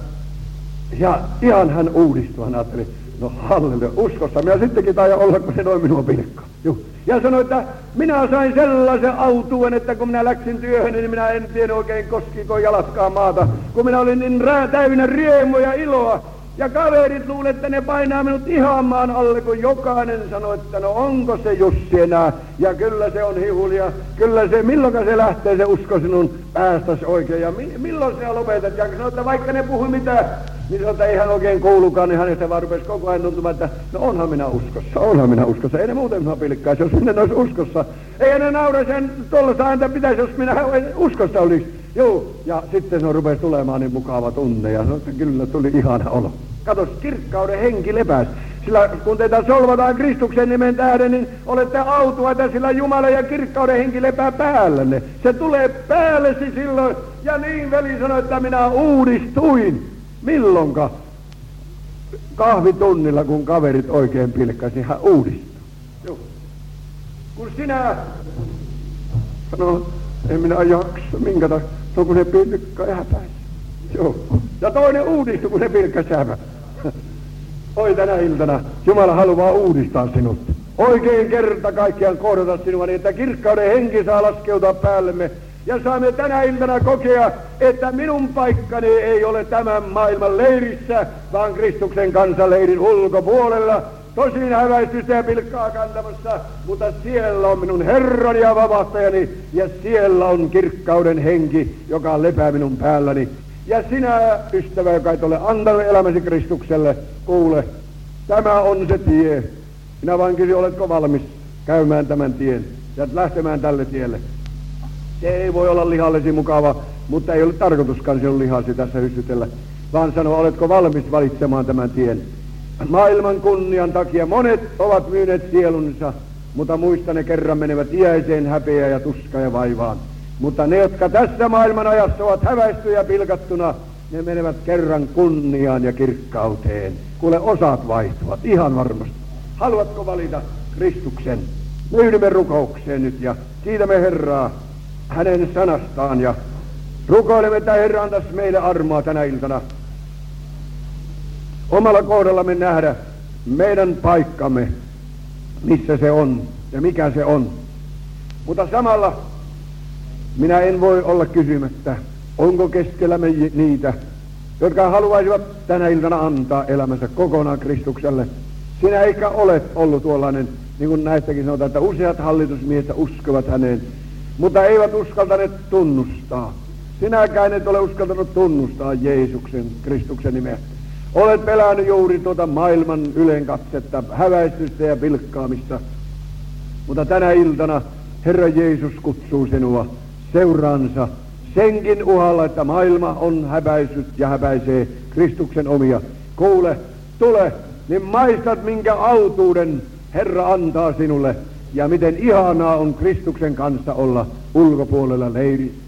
ja ihan hän uudistui, hän ajatteli. No halleluja, uskossa minä sittenkin taidan olla, kun se noin minua pilkkaa. Juh. Ja sanoi, että minä sain sellaisen autuuden, että kun minä läksin työhön, niin minä en tiedä oikein koskiko jalatkaan maata. Kun minä olin niin rää, täynnä riemua ja iloa. Ja kaverit luulet, että ne painaa minut ihan maan alle, kun jokainen sanoi, että no onko se Jussi enää. Ja kyllä se on hihulia, kyllä se, milloin se lähtee se usko sinun päästäsi oikein. Ja mi, milloin se lopetat. Ja sanoi, että vaikka ne puhui mitään, niin sanoi, että ei hän oikein kuulukaan, niin hänestä vaan rupesi koko ajan tuntumaan, että no onhan minä uskossa, onhan minä uskossa. Ei ne muuten minua pilkkaisi, jos minä olisi uskossa. Ei ne naura sen tuollaista ääntä pitäisi, jos minä uskossa olisi. Joo, ja sitten se rupesi tulemaan niin mukava tunne, ja sanoi, että kyllä tuli ihana olo. Katos, kirkkauden henki lepäsi. Sillä kun teitä solvataan Kristuksen nimen tähden, niin olette autuaita, sillä Jumala ja kirkkauden henki lepää päällenne. Se tulee päällesi silloin, ja niin veli sanoi, että minä uudistuin. Milloinka? Kahvitunnilla, kun kaverit oikein pilkkasi, hän uudistui. Joo. Kun sinä, no, en minä jaksa, minkä takia, se on kun se pilkkaa ja häpäisi. Joo. Ja toinen uudistui, kun se pilkkasi ja häpäisi. Oi tänä iltana, Jumala haluaa uudistaa sinut. Oikein kerta kaikkiaan kohdata sinua niin, että kirkkauden henki saa laskeutua päällemme. Ja saamme tänä iltana kokea, että minun paikkani ei ole tämän maailman leirissä, vaan Kristuksen kansaleirin ulkopuolella. Tosin häväistystä ja pilkkaa kantamassa, mutta siellä on minun Herrani ja vapahtajani, ja siellä on kirkkauden henki, joka lepää minun päälläni. Ja sinä, ystävä, joka et ole antanut elämäsi Kristukselle, kuule, tämä on se tie. Minä vain kysyn, oletko valmis käymään tämän tien ja lähtemään tälle tielle. Se ei voi olla lihallesi mukava, mutta ei ole tarkoituskaan sinun lihasi tässä hyssytellä, vaan sano, oletko valmis valitsemaan tämän tien. Maailman kunnian takia monet ovat myyneet sielunsa, mutta muista ne kerran menevät iäiseen häpeään ja tuskaan ja vaivaan. Mutta ne, jotka tässä maailman ajassa ovat häväisty ja pilkattuna, ne menevät kerran kunniaan ja kirkkauteen. Kuule, osat vaihtuvat, ihan varmasti. Haluatko valita Kristuksen? Me yhdymme rukoukseen nyt ja kiitämme Herraa hänen sanastaan ja rukoilemme, että Herra antaisi meille armoa tänä iltana omalla kohdallamme nähdä meidän paikkamme, missä se on ja mikä se on. Mutta samalla minä en voi olla kysymättä, onko keskellämme niitä, jotka haluaisivat tänä iltana antaa elämänsä kokonaan Kristukselle. Sinä eikä olet ollut tuollainen, niin kuin näistäkin sanotaan, että useat hallitusmiehet uskovat häneen, mutta eivät uskaltaneet tunnustaa. Sinäkään et ole uskaltanut tunnustaa Jeesuksen, Kristuksen nimeä. Olet pelännyt juuri tuota maailman ylenkatsetta, häväistystä ja pilkkaamista. Mutta tänä iltana Herra Jeesus kutsuu sinua seuraansa senkin uhalla, että maailma on häpäissyt ja häpäisee Kristuksen omia. Kuule, tule, niin maistat minkä autuuden Herra antaa sinulle ja miten ihanaa on Kristuksen kanssa olla ulkopuolella leiri,